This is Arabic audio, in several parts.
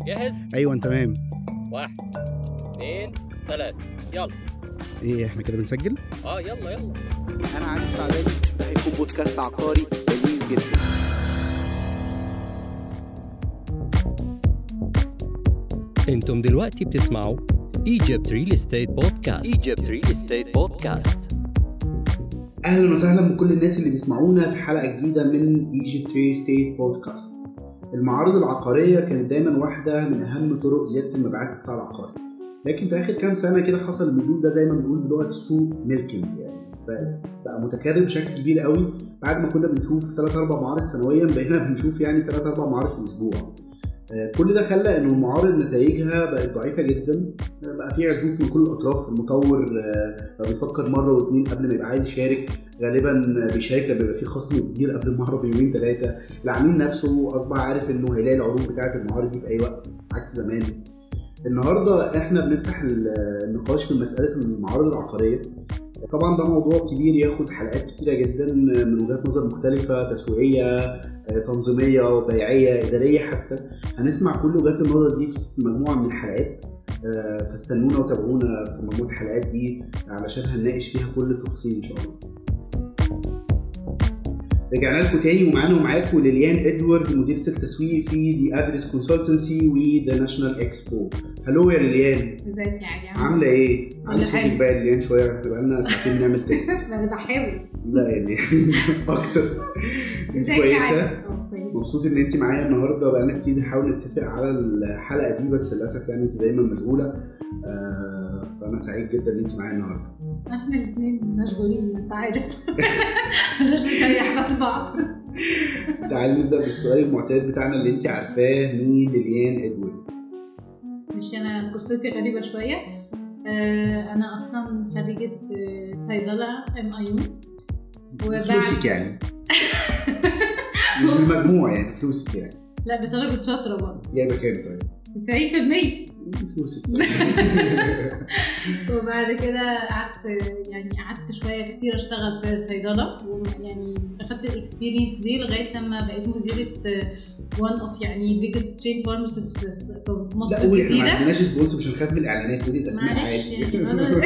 جاهز؟ ايوه انت تمام. 1 2 3 يلا. ايه احنا كده بنسجل؟ يلا. انا عارف تعبان. ده هيكون بودكاست عقاري جميل جدا. انتم دلوقتي بتسمعوا Egypt Real Estate Podcast. اهلا وسهلا بكل الناس اللي بيسمعونا في حلقه جديده من Egypt Real Estate Podcast. المعارض العقاريه كانت دايما واحده من اهم طرق زياده المبيعات في القطاع العقاري، لكن في اخر كام سنه كده حصل الموضوع ده زي ما بنقول بلغه السوق ميلكينج، يعني بقى متكرر بشكل كبير قوي. بعد ما كنا بنشوف 3-4 معارض سنويا بقينا بنشوف يعني 3-4 معارض في الاسبوع. كل ده خلى انه المعارض نتائجها بقت ضعيفه جدا، بقى في عزوف من كل الاطراف. المطور لو بيفكر مره واثنين قبل ما يبقى عايز يشارك، غالبا بيشارك لما يبقى في خصم كبير قبل المعرض بيومين 3. العميل نفسه اصبح عارف انه هيلاقي العروض بتاعه المعارض دي في اي وقت عكس زمان. النهارده احنا بنفتح النقاش في مساله المعارض العقاريه. طبعا ده موضوع كبير ياخد حلقات كتيره جدا من وجهات نظر مختلفه، تسويقيه، تنظيميه، بيعيه، اداريه حتى. هنسمع كل وجهات النظر دي في مجموعه من الحلقات، فاستنونا وتابعونا في مجموعه الحلقات دي علشان هنناقش فيها كل التفاصيل ان شاء الله. رجعنا لكم تاني ومعاكم ليليان ادوارد، مديرة التسويق في دي ادرس كونسلتنسي وذا ناشونال اكسبو. هلو يا ليليان. ازيك يا علي؟ عامله ايه؟ عامله صوتك بقى ليليان شويه، بقى لنا ساعتين نعمل تيست. انا بحاول. لا يعني اكتر. انت كويسه؟ مبسوط ان انت معايا النهارده. بقى لنا كتير نحاول نتفق على الحلقه دي، بس للاسف يعني انت دايما مشغوله، فانا سعيد جدا ان انت معايا النهارده. احنا الاثنين مشغولين انت عارف. مش هنريح بعض. تعالي نبدا بالسؤال المعتاد بتاعنا اللي انت عارفاه. مين ليليان ادوارد؟ مش انا قصتي غريبه شويه. انا اصلا خريجه صيدله MIU. فلوسك يعني؟ مش بالمجموع يعني، فلوسك يعني؟ لا بس انا كنت شاطره برضه. جايبه كام طيب؟ 90%. فلوسك. وبعد كده قعدت شويه كتير اشتغل في صيدله، ويعني اخدت الاكسبيرينس دي لغايه لما بقيت مديره one of يعني biggest chain pharmacists في مصر الجديده. لا ما عندناش سبونسر، مش هنخاف من الاعلانات، قولي الاسماء عادي. يعني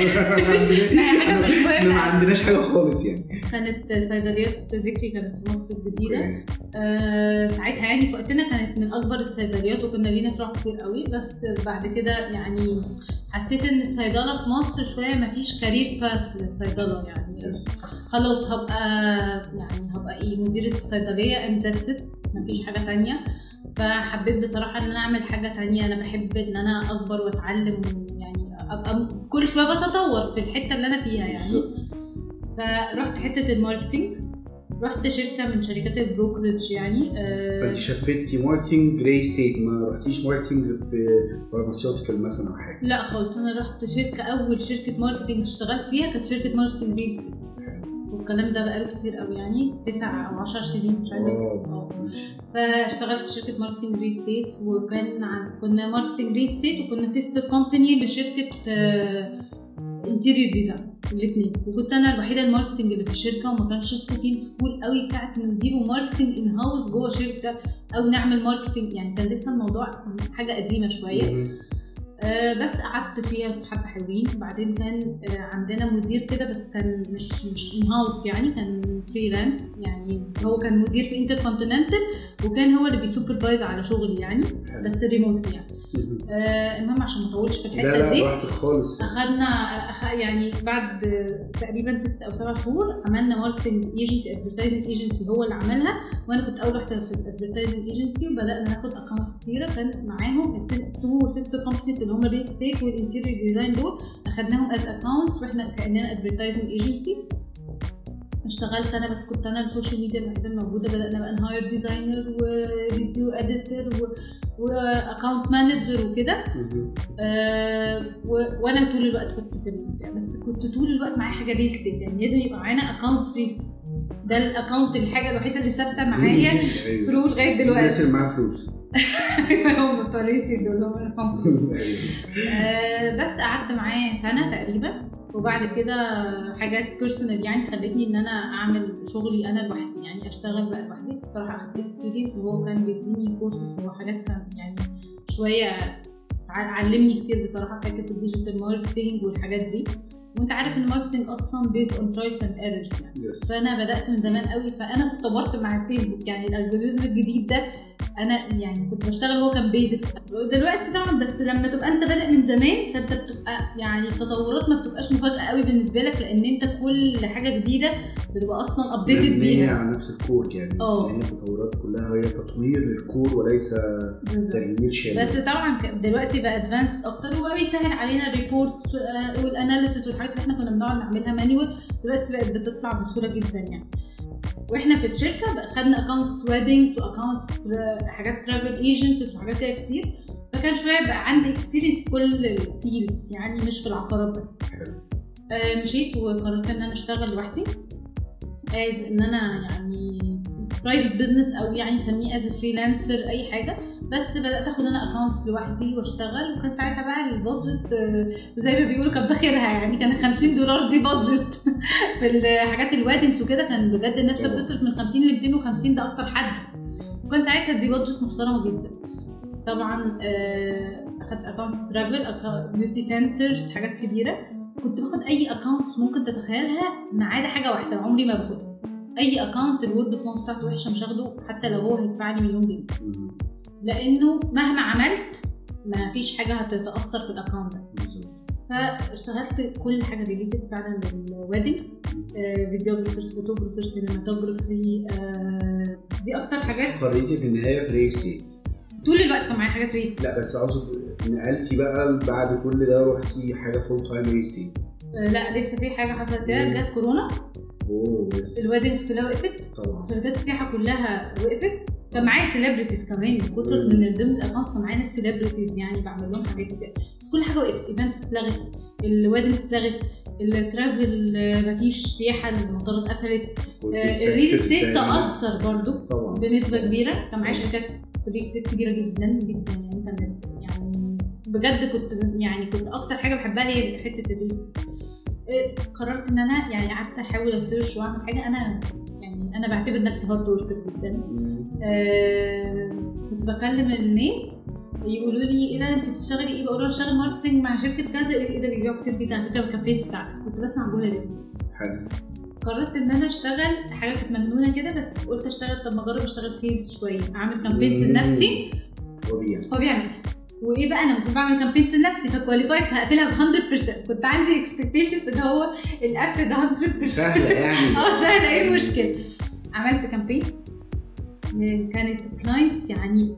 ما عندناش حاجه خالص يعني. كانت صيدليات ذكري كانت في مصر الجديده. ساعتها يعني في وقتنا كانت من اكبر الصيدليات وكنا لينا فروع كتير قوي. بس بعد كده يعني حسيت ان الصيدله في مصر شويه ما فيش كارير باس للصيدله، يعني خلاص هبقى مديره صيدليه and that's it، ما فيش حاجه تانية. فحبيت بصراحه ان انا اعمل حاجه تانية. انا بحب ان انا اكبر واتعلم، يعني ابقى كل شويه بتطور في الحته اللي انا فيها يعني. فرحت حته الماركتينج، رحت شركه من شركات البروكرج يعني. فانت شفتي ماركتينج جراي ستيت، ما رحتيش ماركتينج في فارماسيوتيكال مثلا او حاجه؟ لا خالص، انا رحت اول شركه ماركتينج اشتغلت فيها كانت شركه ماركتينج جراي ستيت، والكلام ده بقاله كتير قوي يعني 9 أو 10 سنين مش عايزه. فاشتغلت في شركه ماركتينج جراي ستيت، كنا ماركتينج جراي ستيت وكنا سيستر كومباني لشركه انتيريور ديزاين الاثنين. وكنت انا الوحيده الماركتنج اللي في الشركه، وما كانش لسه في سكول قوي بتاعت انه يجيبوا ماركتنج ان هاوس جوه شركه او نعمل ماركتنج، يعني كان لسه الموضوع حاجه قديمه شويه. بس قعدت فيها حبه حلوين. وبعدين كان عندنا مدير كده، بس كان مش ان هاوس يعني، كان فريلانس يعني. هو كان مدير في انتركونتيننتال، وكان هو اللي بيسوبرفايز على شغلي يعني، بس ريموتلي يعني. المهم عشان ما اطولش في الحته دي، اخدنا يعني بعد تقريبا 6 أو 7 شهور عملنا ماركتنج ايجنسي، ادفرتايزنج ايجنسي هو اللي عملها، وانا كنت اول واحده في الادفرتايزنج ايجنسي. وبدانا ناخد اكونتس كتيره، كان معاهم التو سيستر كومبانيز اللي هم الريل ستيت والانتيريور ديزاين، دول اخدناهم از اكونتس واحنا كاننا ادفرتايزنج ايجنسي. اشتغلت انا بس، كنت انا السوشيال ميديا الوحيده الموجوده. بدانا بقى نهاير ديزاينر وفيديو اديتور واكاونت مانجر وكده. وانا طول الوقت كنت بس كنت طول الوقت معايا حاجه ريل ستيت، يعني لازم يبقى معانا اكاونت ريل ستيت. ده الاكاونت الحاجه الوحيده اللي ثابته معايا ثرو لغايه دلوقتي. الناس اللي معاها فلوس هم الطريسي دول هم. بس قعدت معاه سنه تقريبا، وبعد كده حاجات بيرسونال يعني خلتني ان انا اعمل شغلي انا لوحدي، يعني اشتغل بقى لوحدي. الصراحه اخدت اكسبيرينس، وهو كان بيديني كورسز وحاجات كان يعني شويه علمني كتير بصراحه في حته الديجيتال ماركتنج والحاجات دي. وانت عارف ان الماركتنج اصلا based on trials and errors يعني. فانا بدات من زمان قوي، فانا اتطورت مع الفيسبوك يعني. الالجوريزم الجديد ده انا يعني كنت بشتغل، هو كان بيزكس دلوقتي طبعا، بس لما تبقى انت بادئ من زمان فانت بتبقى يعني التطورات ما بتبقاش مفاجاه قوي بالنسبه لك، لان انت كل حاجه جديده بتبقى اصلا ابديتد بيها على نفس الكور يعني. هي التطورات كلها هي تطوير للكور وليس تغيير شامل. بس طبعا دلوقتي بقى ادفانسد اكتر، وبقى بيسهل علينا الريبورت والاناليسيس والحاجات اللي احنا كنا بنقعد نعملها مانيوال، دلوقتي بقت بتطلع بسهوله جدا يعني. واحنا في الشركه خدنا اكونت ويدنجز واكونت حاجات ترافل ايجنسيز وحاجات كده كتير، فكان شويه بقى عندي اكسبيرينس في كل الفيلدز يعني، مش في العقارات بس. مشيت وقررت ان انا اشتغل لوحدي از ان انا يعني برايفت بزنس، او يعني سميه از فريلانسر اي حاجه. بس بدات اخد انا اكونتس لوحدي واشتغل، وكان ساعتها بقى البادجت زي ما بيقولوا كان بخيرها يعني، كان $50 دي بادجت في الحاجات الويدنجز وكده. كان بجد الناس كانت بتصرف من 50 ل 250، ده اكتر حد، وكان ساعتها دي بادجت محترمه جدا. طبعا اخدت اكونتس ترافل، بيوتي سنترز، حاجات كبيره. كنت باخد اي اكونت ممكن تتخيلها ما عدا حاجه واحده عمري ما باخدها. اي اكونت الورد اوف ماوث بتاعته وحشه مش هاخده، حتى لو هو هيدفع لي $1,000,000، لانه مهما عملت ما فيش حاجه هتتاثر في الاكونت ده. فاشتغلت كل حاجه ريليتد فعلا للويدنجز، فيديوغرافرز، فوتوغرافرز، سينماتوجرافي، دي اكتر حاجات. استقريتي في النهايه في ريسيت طول الوقت كان معايا حاجات ريسيت. لا بس اقصد نقلتي بقى بعد كل ده رحتي حاجه فول تايم ريسيت؟ لا لسه في حاجه حصلت كده، جت كورونا. الويدنجز كلها وقفت طبعا، شركات السياحه كلها وقفت. كان معايا سيلبرتيز كمان، كتر من ضمن الاكونت كان معايا ناس سيلبرتيز يعني بعمل لهم حاجات كده، بس كل حاجه وقفت. ايفنتس اتلغت، الويدنجز اتلغت، الترافل مفيش سياحه، المطارات قفلت، الريل استيت تاثر برضو طبعا بنسبه كبيره. كان معايا شركات ريل استيت كبيره جدا جدا يعني، كانت يعني بجد كنت اكتر حاجه بحبها هي حته الريل. قررت ان انا يعني قعدت احاول اسيرش واعمل حاجه. انا بعتبر نفسي هارد وركر جدا. كنت بكلم الناس يقولوا لي ايه ده انت بتشتغلي ايه، بقول لهم اشتغل ماركتنج مع شركه كذا. ايه ده بيبيعوا كتير جدا على فكره الكامبينز بتاعتك. كنت بسمع الجمله دي حلو. قررت ان انا اشتغل حاجه كانت مجنونه كده، بس قلت اشتغل، طب ما اجرب اشتغل سيلز شويه، اعمل كامبينز لنفسي هو بيعمل. وايه بقى انا المفروض بعمل كامبينز لنفسي، فكواليفايد هقفلها ب 100%. كنت عندي اكسبكتيشنز اللي هو القفل ده 100% سهله يعني. سهله، ايه المشكله؟ عملت كامبينز كانت كلاينتس يعني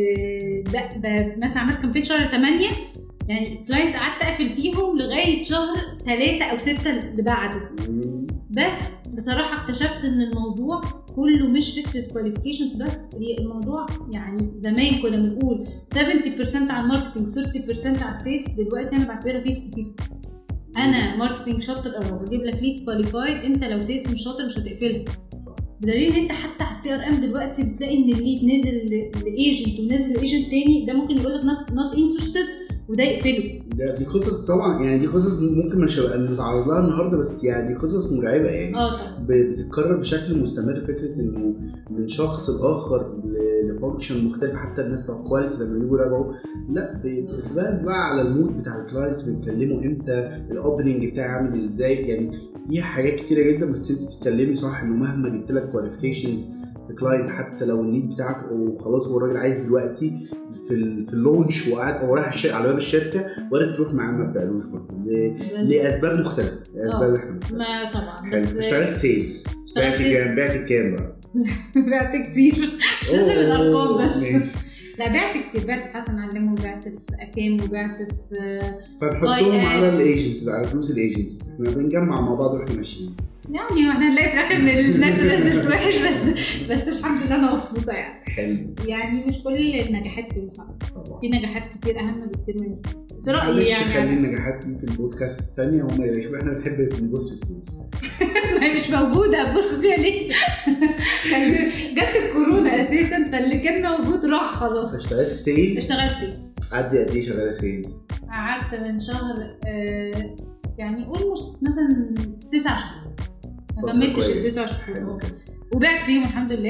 مثلا عملت كامبين شهر 8 يعني كلاينتس قعدت اقفل فيهم لغايه شهر 3 أو 6 اللي بعده. بس بصراحه اكتشفت ان الموضوع كله مش فكره كواليفيكيشنز بس، هي الموضوع يعني زمان كنا بنقول 70% على الماركتنج 30% على السيلز، دلوقتي انا بعتبرها 50-50. انا ماركتنج شاطر او هجيب لك ليد كواليفايد، انت لو سيلز مش شاطر مش هتقفلها. بدليل ان انت حتى على CRM دلوقتي بتلاقي ان الليد نزل لايجنت ونزل لايجنت تاني، ده ممكن يقول لك not interested وده يقفله. دي قصص طبعا يعني، دي قصص ممكن مش نتعرض لها النهارده، بس يعني دي قصص مرعبه يعني. طبعا بتتكرر بشكل مستمر. فكره انه من شخص لاخر لفانكشن مختلفه، حتى الناس بتوع الكواليتي لما يجوا يراجعوا لا بتبانز بقى على المود بتاع الكلاينت، بنتكلموا امتى، الاوبننج بتاعي عامل ازاي يعني. في حاجات كتيره جدا، بس انت بتتكلمي صح انه مهما جبت لك كواليفيكيشنز في كلاينت، حتى لو النيد بتاعك وخلاص هو الراجل عايز دلوقتي في اللونش وقاعد او رايح على باب الشركه، وارد تروح معاه ما بتعملوش برضه لاسباب مختلفه، اسباب احنا ما طبعا. بس اشتغلت سيلز، بعت كام بقى؟ بعت كتير مش لازم الارقام بس. لا بعت كتير، بعت في حسن علمه، وبعت في اكام، وبعت في فنحطهم على الايجنسيز، على فلوس الايجنسيز. احنا بنجمع مع بعض واحنا ماشيين يعني، واحنا هنلاقي في الاخر ان النت نزلت وحش، بس الحمد لله انا مبسوطه يعني. حلو. يعني مش كل النجاحات في المساعده، في نجاحات كتير اهم بكتير من في رايي يعني. خلي النجاحات دي في البودكاست ثانيه، هم يشوفوا احنا بنحب نبص الفلوس. ما هي مش موجوده، هتبص فيها ليه؟ جت الكورونا اساسا، فاللي كان موجود راح خلاص. اشتغلت سيلز؟ اشتغلت سيلز. قد ايه شغاله سيلز؟ قعدت من شهر يعني قول مثلا 9 شهور، ما كملتش ال9 شهور، وبعت فيهم الحمد لله.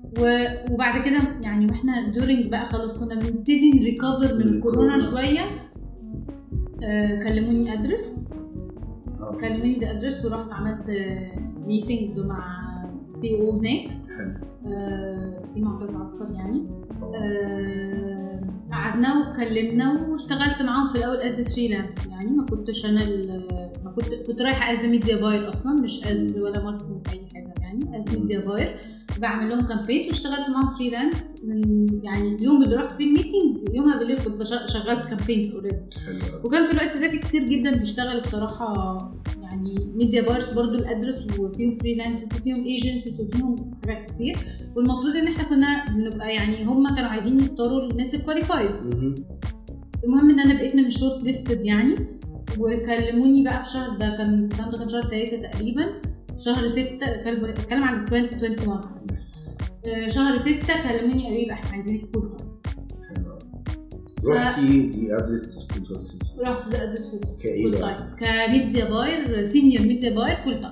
وبعد كده يعني واحنا دورينج بقى خلاص كنا بنبتدي نريكفر من الكورونا شويه. كلموني ادرس ورحت عملت ميتنج مع سي او هناك في معتز عسكر يعني. قعدنا واتكلمنا واشتغلت معاهم في الاول از فريلانس يعني ما كنتش انا كنت رايحه از ميديا باير اصلا مش از ولا ماركتنج اي حاجه يعني از ميديا باير بعمل لهم كامبين واشتغلت معاهم فريلانس من يعني اليوم اللي رحت فيه الميتنج يومها بالليل كنت شغلت كامبينز اوريدي. وكان في الوقت ده في كتير جدا بيشتغلوا بصراحه يعني ميديا بايرز برضو الادرس وفيهم فريلانسز وفيهم ايجنسيز وفيهم حاجات كتير والمفروض ان احنا كنا بنبقى يعني هم كانوا عايزين يختاروا الناس الكواليفايد. المهم ان انا بقيت من الشورت ليستد يعني وكلموني بقى في شهر ده كان شهر 3 تقريبا شهر 6 بتكلم عن 2021 شهر 6 كلموني قالوا لي احنا عايزينك فول تايم. رحتي دي ادرس كونسلتنسي رحت دي ادرس فول تايم كميديا باير سينيور ميديا باير فول تايم.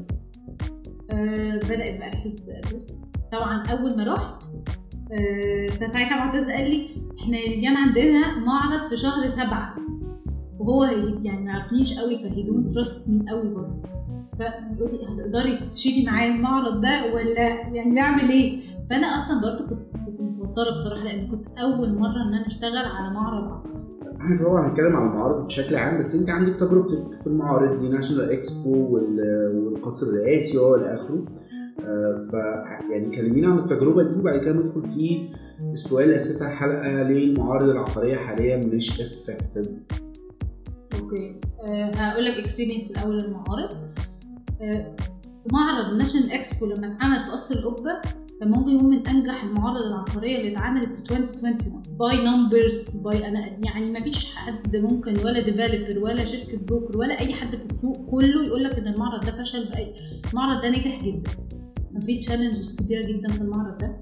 بدأت بقى رحلة ادرس طبعا اول ما رحت فساعتها معتز قال لي احنا كان عندنا معرض في شهر 7 وهو يعني ما عرفنيش قوي فهيدون تراست مين قوي برضه فبيقول لي هتقدري تشيلي معايا المعرض ده ولا يعني نعمل ايه. فانا اصلا برضه كنت متوتره بصراحه لان كنت اول مره ان انا اشتغل على معرض. احنا طبعا هنتكلم على المعارض بشكل عام بس انت عندك تجربتك في المعارض دي ناشونال اكسبو والقصر الرئاسي والى اخره. يعني كلمينا عن التجربه دي وبعد كده ندخل في السؤال الاساسي بتاع الحلقه ليه المعارض العقاريه حاليا مش افكتيف. اوكي هقول لك اكسبيرينس الاول المعارض. معرض ناشونال اكسبو لما اتعمل في قصر القبه كان ممكن يكون من انجح المعارض العقاريه اللي اتعملت في 2021 باي نمبرز باي انا يعني ما فيش حد ممكن ولا ديفلوبر ولا شركه بروكر ولا اي حد في السوق كله يقول لك ان المعرض ده فشل. باي المعرض ده نجح جدا كان فيه تشالنجز كبيره جدا في المعرض ده.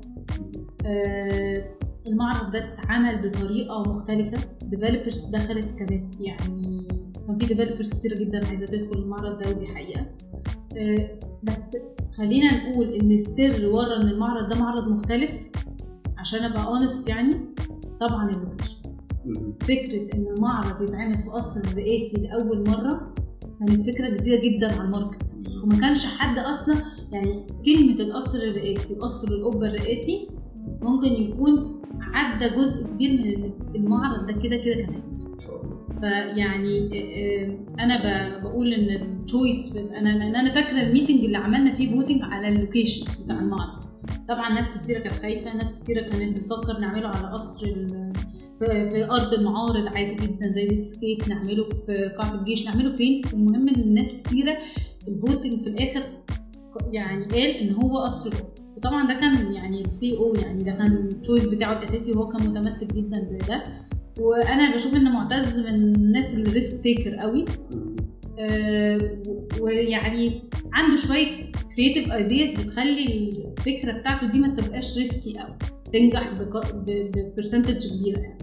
المعرض ده اتعمل بطريقه مختلفه ديفلوبرز دخلت كانت يعني كان في ديفلوبرز كتير جدا عايزه تدخل المعرض ده ودي حقيقه. بس خلينا نقول ان السر ورا ان المعرض ده معرض مختلف عشان ابقى اونست يعني طبعا اللوكيشن. فكره ان معرض يتعمل في قصر الرئاسي لاول مره كانت فكره جديده جدا على الماركت وما كانش حد اصلا يعني كلمه القصر الرئاسي وقصر القبه الرئاسي ممكن يكون عدى جزء كبير من المعرض ده كده كمان. فيعني انا بقول ان التشويس انا فاكره الميتنج اللي عملنا فيه فوتنج على اللوكيشن بتاع المعرض. طبعا ناس كتيره كانت خايفه ناس كتيره كانت بتفكر نعمله على قصر في ارض المعارض عادي جدا زي زيت سكيب نعمله في قاعه الجيش نعمله فين. المهم ان الناس كتيره الفوتنج في الاخر يعني قال ان هو قصر وطبعا ده كان يعني السي او يعني ده كان التشويس بتاعه الاساسي وهو كان متمسك جدا بده. وانا بشوف ان معتز من الناس اللي ريسك تيكر قوي ويعني عنده شويه كرييتيف ايدياز بتخلي الفكره بتاعته دي ما تبقاش ريسكي قوي تنجح ببرسنتج كبيره يعني.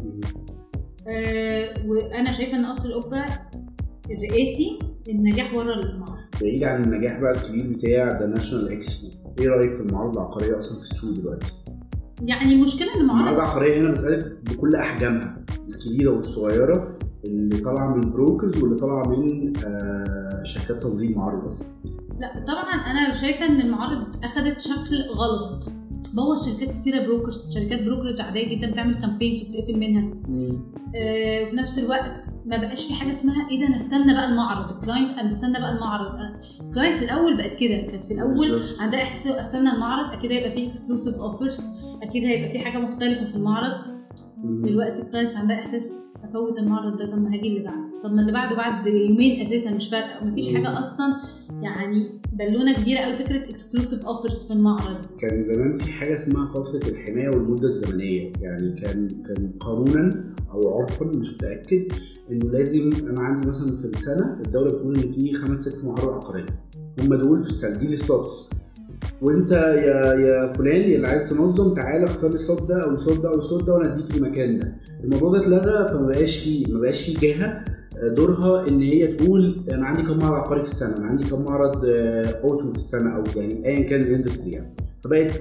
وانا شايفه ان قصر القبه الرئاسي النجاح ورا المعرض. بعيد عن النجاح بقى الكبير بتاع ده ناشونال اكسبو ايه رايك في المعارض العقاريه اصلا في السوق دلوقتي؟ يعني المشكله ان المعارض العقاريه هنا بسالك بكل احجامها الكبيره والصغيره اللي طالعه من البروكرز واللي طالعه من شركات تنظيم معارض اصلا. لا طبعا انا شايفه ان المعارض اخذت شكل غلط بوظ شركات كتيره بروكرز شركات بروكرج عاديه جدا بتعمل كامبينز وبتقفل منها. وفي نفس الوقت ما بقاش في حاجه اسمها ايه ده انا استنى بقى المعرض الكلاينت انا استنى بقى المعرض. الكلاينتس الاول بقت كده كانت في الاول عندها احساس استنى المعرض اكيد هيبقى فيه اكسكلوسيف اوفرز اكيد هيبقى فيه حاجه مختلفه في المعرض. دلوقتي الكلاينتس عندها احساس افوت المعرض ده طب ما هاجي اللي بعده طب ما اللي بعده بعد يومين اساسا مش فارقه ومفيش حاجه اصلا يعني بالونه كبيره قوي فكره اكسكلوسيف اوفرز في المعرض. كان زمان في حاجه اسمها فتره الحمايه والمده الزمنيه يعني كان قانونا او عرفا مش متاكد انه لازم انا عندي مثلا في السنه الدوله بتقول ان في 5-6 معارض عقاريه هم دول في السنه دي السلوتس وانت يا فلان اللي عايز تنظم تعالى اختار السلوت ده او السلوت ده او السلوت ده وانا اديك المكان ده. الموضوع ده اتلغى فما بقاش فيه جهه دورها ان هي تقول انا عندي كم معرض عقاري في السنه انا عندي كم معرض اوتو في السنه او يعني ايا كان الاندستري يعني. فبقت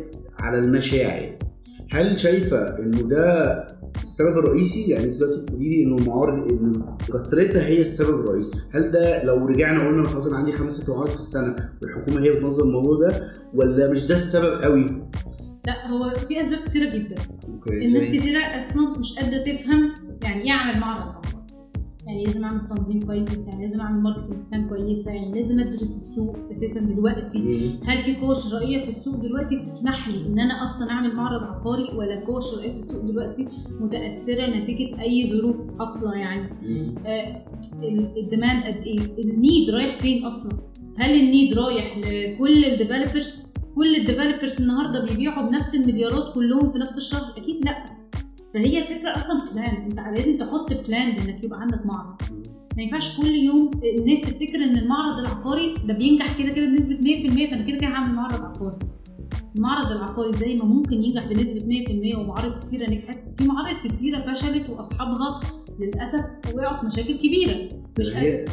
على المشاعر. هل شايفه انه ده السبب الرئيسي؟ يعني دلوقتي بتقولي لي انه المعارض انه كثرتها هي السبب الرئيسي، هل ده لو رجعنا قلنا خلاص انا عندي 5 معارض في السنه والحكومه هي بتنظم الموضوع ده، ولا مش ده السبب قوي؟ لا، هو في اسباب كتيره جدا. اوكي. الناس كتيره اصلا مش قادره تفهم يعني ايه اعمل معرض عقاري، يعني لازم اعمل تنظيم كويس، يعني لازم اعمل ماركتنج بلان كويسه، يعني لازم ادرس السوق اساسا دلوقتي. هل في قوة شرائيه في السوق دلوقتي تسمح لي ان انا اصلا اعمل معرض عقاري، ولا قوة شرائيه في السوق دلوقتي متاثره نتيجه اي ظروف حاصله؟ يعني الديماند قد ايه، النيد رايح فين اصلا؟ هل النيد رايح لكل الديفلوبرز؟ كل الديفلوبرز النهارده بيبيعوا بنفس المليارات كلهم في نفس الشهر؟ اكيد لا. فهي الفكره اصلا بلان، انت لازم تحط بلان انك يبقى عندك معرض. ما ينفعش كل يوم الناس تفتكر ان المعرض العقاري ده بينجح كده كده بنسبه 100%، فانا كده كده هعمل معرض عقاري. المعرض العقاري زي ما ممكن ينجح بنسبه 100% ومعارض كثيره نجحت، في معارض كثيره فشلت واصحابها للاسف وقعوا في مشاكل كبيره. مش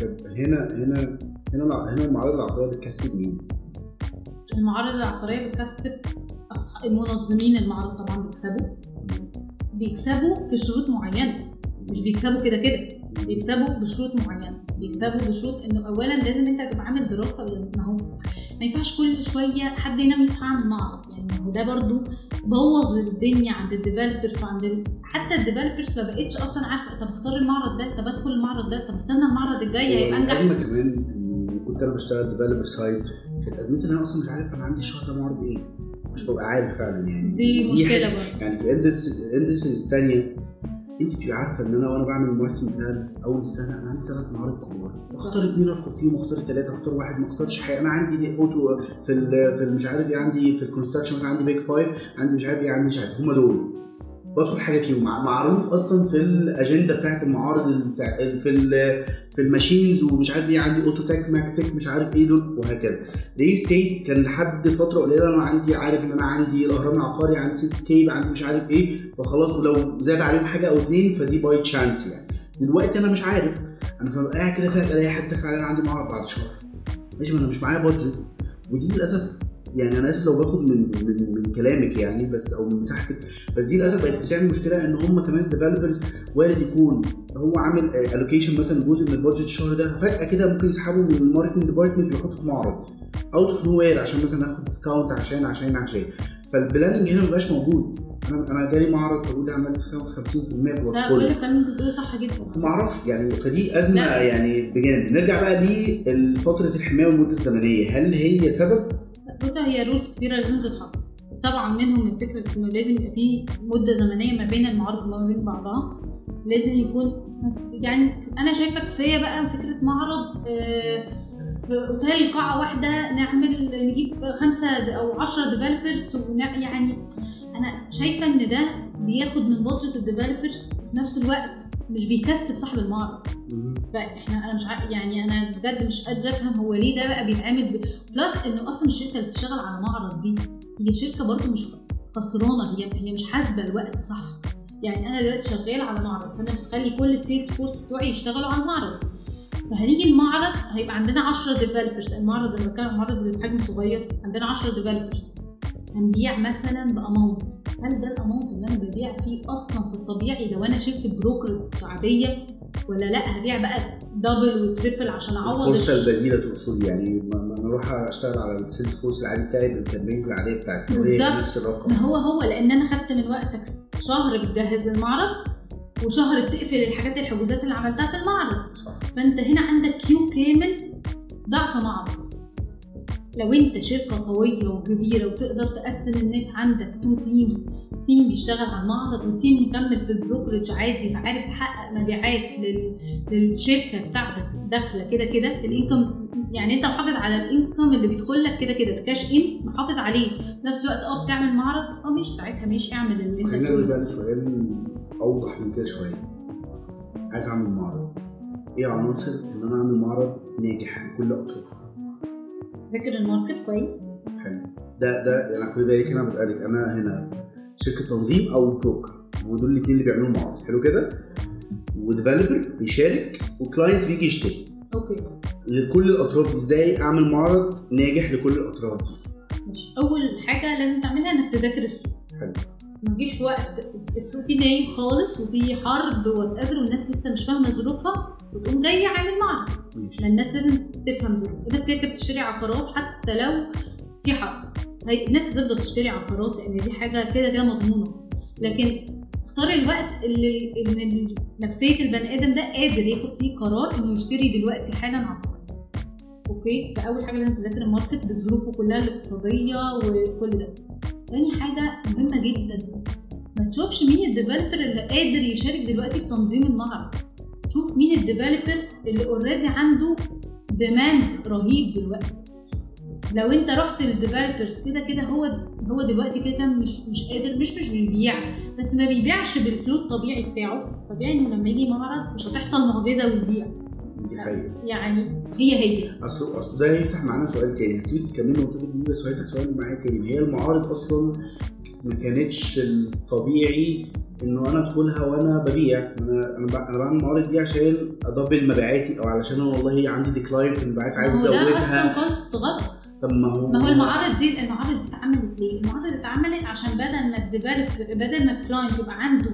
هنا المعارض العقاريه بتكسب مين؟ المعارض العقاريه بتكسب المنظمين. المعارض طبعا بيكسبوا في شروط معينه، مش بيكسبوا كده كده، بيكسبوا بشروط معينه. بيكسبوا بشروط انه اولا لازم انت تبقى عامل دراسه. ما هو ما ينفعش كل شويه حد ينام يصحى يعمل معرض، يعني وده برضو بوظ الدنيا عند الديفلوبرز وعند حتى الديفلوبرز ما بقتش اصلا عارفه طب اختار المعرض ده، طب ادخل المعرض ده، طب استنى المعرض الجاي هيبقى انجح. ازمه كمان كنت انا بشتغل ديفلوبر سايد، كانت ازمتي ان انا اصلا مش عارف انا عندي الشهر ده معرض ايه، مش ببقى عارف فعلا. يعني دي مشكله برضه. يعني في اندستريز ثانيه انت بتبقى عارفه ان انا وانا بعمل ماركتنج بلان اول سنه انا عندي 3 معارض كبار، اختار 2 ادخل فيهم، اختار 3، اختار 1 ما اختارش حاجه. انا عندي اوتو في مش عارف ايه، عندي في الكونستراكشن مثلا عندي بيج 5، عندي مش عارف ايه، عندي مش عارف هم دول بدخل حاجه فيهم معروف اصلا في الاجنده بتاعت المعارض في الماشينز ومش عارف ايه، عندي اوتو تك ماك تك مش عارف ايه دول وهكذا. ريل ستيت كان لحد فتره قليله انا عندي عارف ان انا عندي الاهرام العقاري، عندي سيت سكيب، عندي مش عارف ايه، فخلاص ولو زاد عليهم حاجه او 2 فدي باي تشانس. يعني دلوقتي انا مش عارف، انا فبقى قاعد كده فجاه الاقي حد دخل علينا عندي معرض بعد شهر، ماشي ما انا مش معايا بادجت. ودي للاسف يعني انا اسف لو باخد من كلامك يعني بس او من مساحتك، بس دي للاسف بقت بتعمل مشكله ان هم كمان الديفلوبرز وارد يكون هو عامل الوكيشن مثلا جزء من البادجت الشهر ده، فجاه كده ممكن يسحبوا من الماركتنج ديبارتمنت ويحطوا في معرض اوت اوف نو وير عشان مثلا اخد ديسكاونت عشان فالبلاننج هنا مبقاش موجود. انا جالي معرض فبقول لي عملت ديسكاونت 50% في البورتفوليو. لا كل الكلام انت بتقوله صح جدا، ما اعرفش يعني. فدي ازمه يعني بجانب. نرجع بقى لفتره الحمايه والمده الزمنيه، هل هي سبب؟ بص هي رولز كتيره لازم تتحط طبعا، منهم فكره انه لازم يبقى في مده زمنيه ما بين المعارض وما بين بعضها، لازم يكون يعني انا شايفه كفايه بقى فكره معرض في اوتيل قاعه واحده نجيب 5 أو 10 ديفلوبرز، يعني انا شايفه ان ده بياخد من بادجت الديفلوبرز وفي نفس الوقت مش بيكسب صاحب المعرض. فاحنا انا مش يعني انا بجد مش قادره افهم هو ليه ده بقى بيتعمل بلس انه اصلا الشركه اللي بتشتغل على معرض دي هي شركه برضو مش خسرانه، هي مش حاسبه الوقت صح. يعني انا دلوقتي شغال على معرض، فانا بتخلي كل السيلز فورس بتوعي يشتغلوا على المعرض، فهنيجي المعرض هيبقى عندنا 10 ديفلوبرز. المعرض اللي بتكلم المعرض اللي بحجم صغير عندنا 10 ديفلوبرز، هنبيع مثلا باماونت. هل ده الاماونت اللي انا ببيع فيه اصلا في الطبيعي لو انا شركه بروكر عاديه، ولا لا هبيع بقى دبل وتريبل عشان اعوض الفرصه البديله تقصدي؟ يعني ما اروح اشتغل على السيلز فورس العادي بتاعي بالكامبينز العاديه بتاعتي نفس الرقم. ما هو لان انا خدت من وقتك شهر بتجهز للمعرض وشهر بتقفل الحاجات الحجوزات اللي عملتها في المعرض، فانت هنا عندك كيو كامل ضعف معرض. لو انت شركه قويه وكبيره وتقدر تقسم الناس، عندك 2 تيمز، تيم بيشتغل على المعرض وتيم يكمل في البروكرج عادي، فعارف تحقق مبيعات للشركه بتاعتك داخله كده كده الانكم. يعني انت محافظ على الانكم اللي بيدخل لك كده كده، الكاش ان محافظ عليه في نفس الوقت. بتعمل معرض ماشي، ساعتها ماشي اعمل اللي انت بتقوله. خلينا نبقى سؤال اوضح من كده شويه. عايز اعمل معرض، ايه عناصر ان انا اعمل معرض ناجح بكل اطراف؟ ذاكر الماركت كويس. حلو. ده يعني خدي بالك انا بسالك، انا هنا شركه تنظيم او بروكر، هو دول الاثنين اللي بيعملوا معرض حلو كده، وديفلوبر بيشارك وكلاينت بيجي يشتري. اوكي. لكل الاطراف دي ازاي اعمل معرض ناجح لكل الاطراف دي؟ مش اول حاجه لازم تعملها انك تذاكر السوق. حلو. ما تجيش في وقت السوق فيه نايم خالص وفي حرب وات والناس لسه مش فاهمه ظروفها وتقوم جايه عامل معرض. ما الناس لازم تفهم ظروفها. الناس كده بتشتري عقارات حتى لو في حرب، هي الناس هتفضل تشتري عقارات لان دي حاجه كده مضمونه. لكن اختار الوقت اللي نفسيه البني ادم ده قادر ياخد فيه قرار انه يشتري دلوقتي حالا عقار. اوكي، فاول حاجه لازم تذاكر الماركت بظروفه كلها الاقتصاديه وكل ده. تاني حاجه مهمه جدا، ما تشوفش مين الديفلوبر اللي قادر يشارك دلوقتي في تنظيم المعرض. شوف مين الديفلوبر اللي اوريدي عنده ديماند رهيب دلوقتي. لو انت رحت للديفلوبرز كده هو دلوقتي كده مش قادر، مش بيبيع، بس ما بيبيعش بالفلو الطبيعي بتاعه. طبيعي انه لما يجي معرض مش هتحصل معجزه ويبيع. دي حقيقة. يعني هي اصل ده هيفتح معانا سؤال تاني، هسيبك تكملي النقطه دي بس هيفتح سؤال معايا تاني. هي المعارض اصلا ما كانتش الطبيعي انه انا ادخلها وانا ببيع. انا بعمل المعارض دي عشان ادبل مبيعاتي او علشان انا والله عندي ديكلاين في المبيعات عايز ازودها. ده اصلا كونسبت غلط. طب ما هو المعارض دي اتعملت ليه؟ المعارض اتعملت عشان بدل ما الكلاينت يبقى عنده،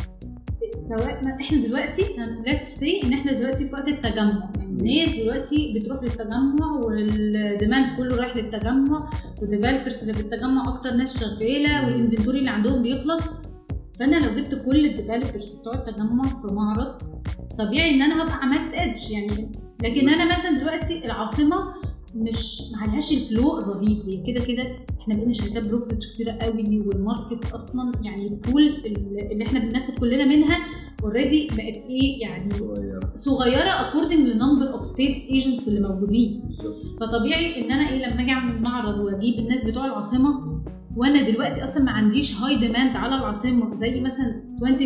سواء ما احنا دلوقتي let's say ان احنا دلوقتي في وقت التجمع، يعني الناس دلوقتي بتروح للتجمع والديماند كله رايح للتجمع والديفلوبرز اللي في التجمع اكتر ناس شغاله والانفنتوري اللي عندهم بيخلص. فانا لو جبت كل الديفلوبرز بتوع التجمع في معرض طبيعي ان انا هبقى عملت ادج يعني. لكن انا مثلا دلوقتي العاصمه مش معلهاش الفلو الرهيب، هي كده احنا بقينا شركات بروكرج كتيره قوي والماركت اصلا يعني البول اللي احنا بناخد كلنا منها اوريدي بقت ايه يعني صغيره اكوردنج لنمبر اوف سيلز ايجنتس اللي موجودين. فطبيعي ان انا ايه لما اجي اعمل معرض واجيب الناس بتوع العاصمه وانا دلوقتي اصلا ما عنديش هاي ديماند على العاصمه زي مثلا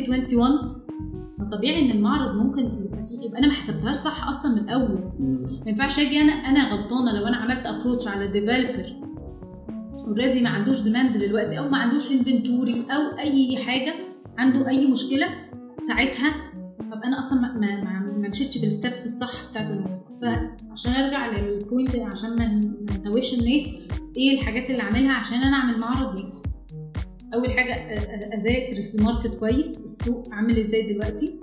2021، طبيعي ان المعرض ممكن يبقى انا ما حسبتهاش صح اصلا من الاول. ما ينفعش اجي انا غلطانه لو انا عملت ابروتش على ديفلوبر اوريدي ما عندوش ديماند دلوقتي او ما عندوش انفنتوري او اي حاجه عنده اي مشكله، ساعتها ابقى انا اصلا ما مشيتش في الستبس الصح بتاعت الموضوع. فعشان ارجع للبوينت عشان ما نتوهش الناس، ايه الحاجات اللي اعملها عشان انا اعمل معرض ناجح؟ اول حاجه اذاكر الماركت كويس، السوق عامل ازاي دلوقتي،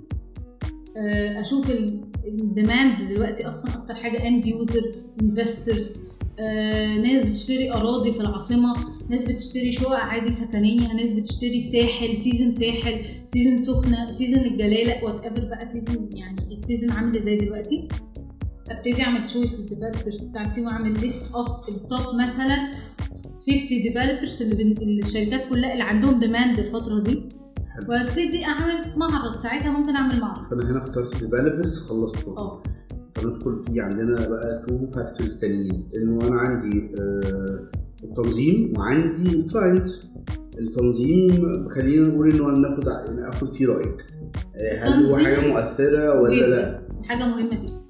اشوف الديماند دلوقتي اصلا اكتر حاجه اند يوزر انفسترز، ناس بتشتري اراضي في العاصمه، ناس بتشتري شقق عادي سكنيه، ناس بتشتري ساحل سيزن سخنه سيزن الجلاله وات ايفر بقى سيزن، يعني السيزن عامل ازاي دلوقتي. ابتدي اعمل تشويس للديفلوبرز بتاعتي واعمل ليست اوف التوب مثلا 50 ديفلوبرز اللي الشركات كلها اللي عندهم ديماند الفتره دي، وابتدي اعمل معرض. ساعتها ممكن اعمل معرض. فانا هنا اخترت ديفلوبرز خلصته. فندخل فيه عندنا بقى 2 فاكتورز تانيين، انه انا عندي التنظيم وعندي الكلاينت. التنظيم خلينا نقول انه ناخد فيه رايك، هل هو حاجه مؤثره ولا لا؟ حاجه مهمه جدا.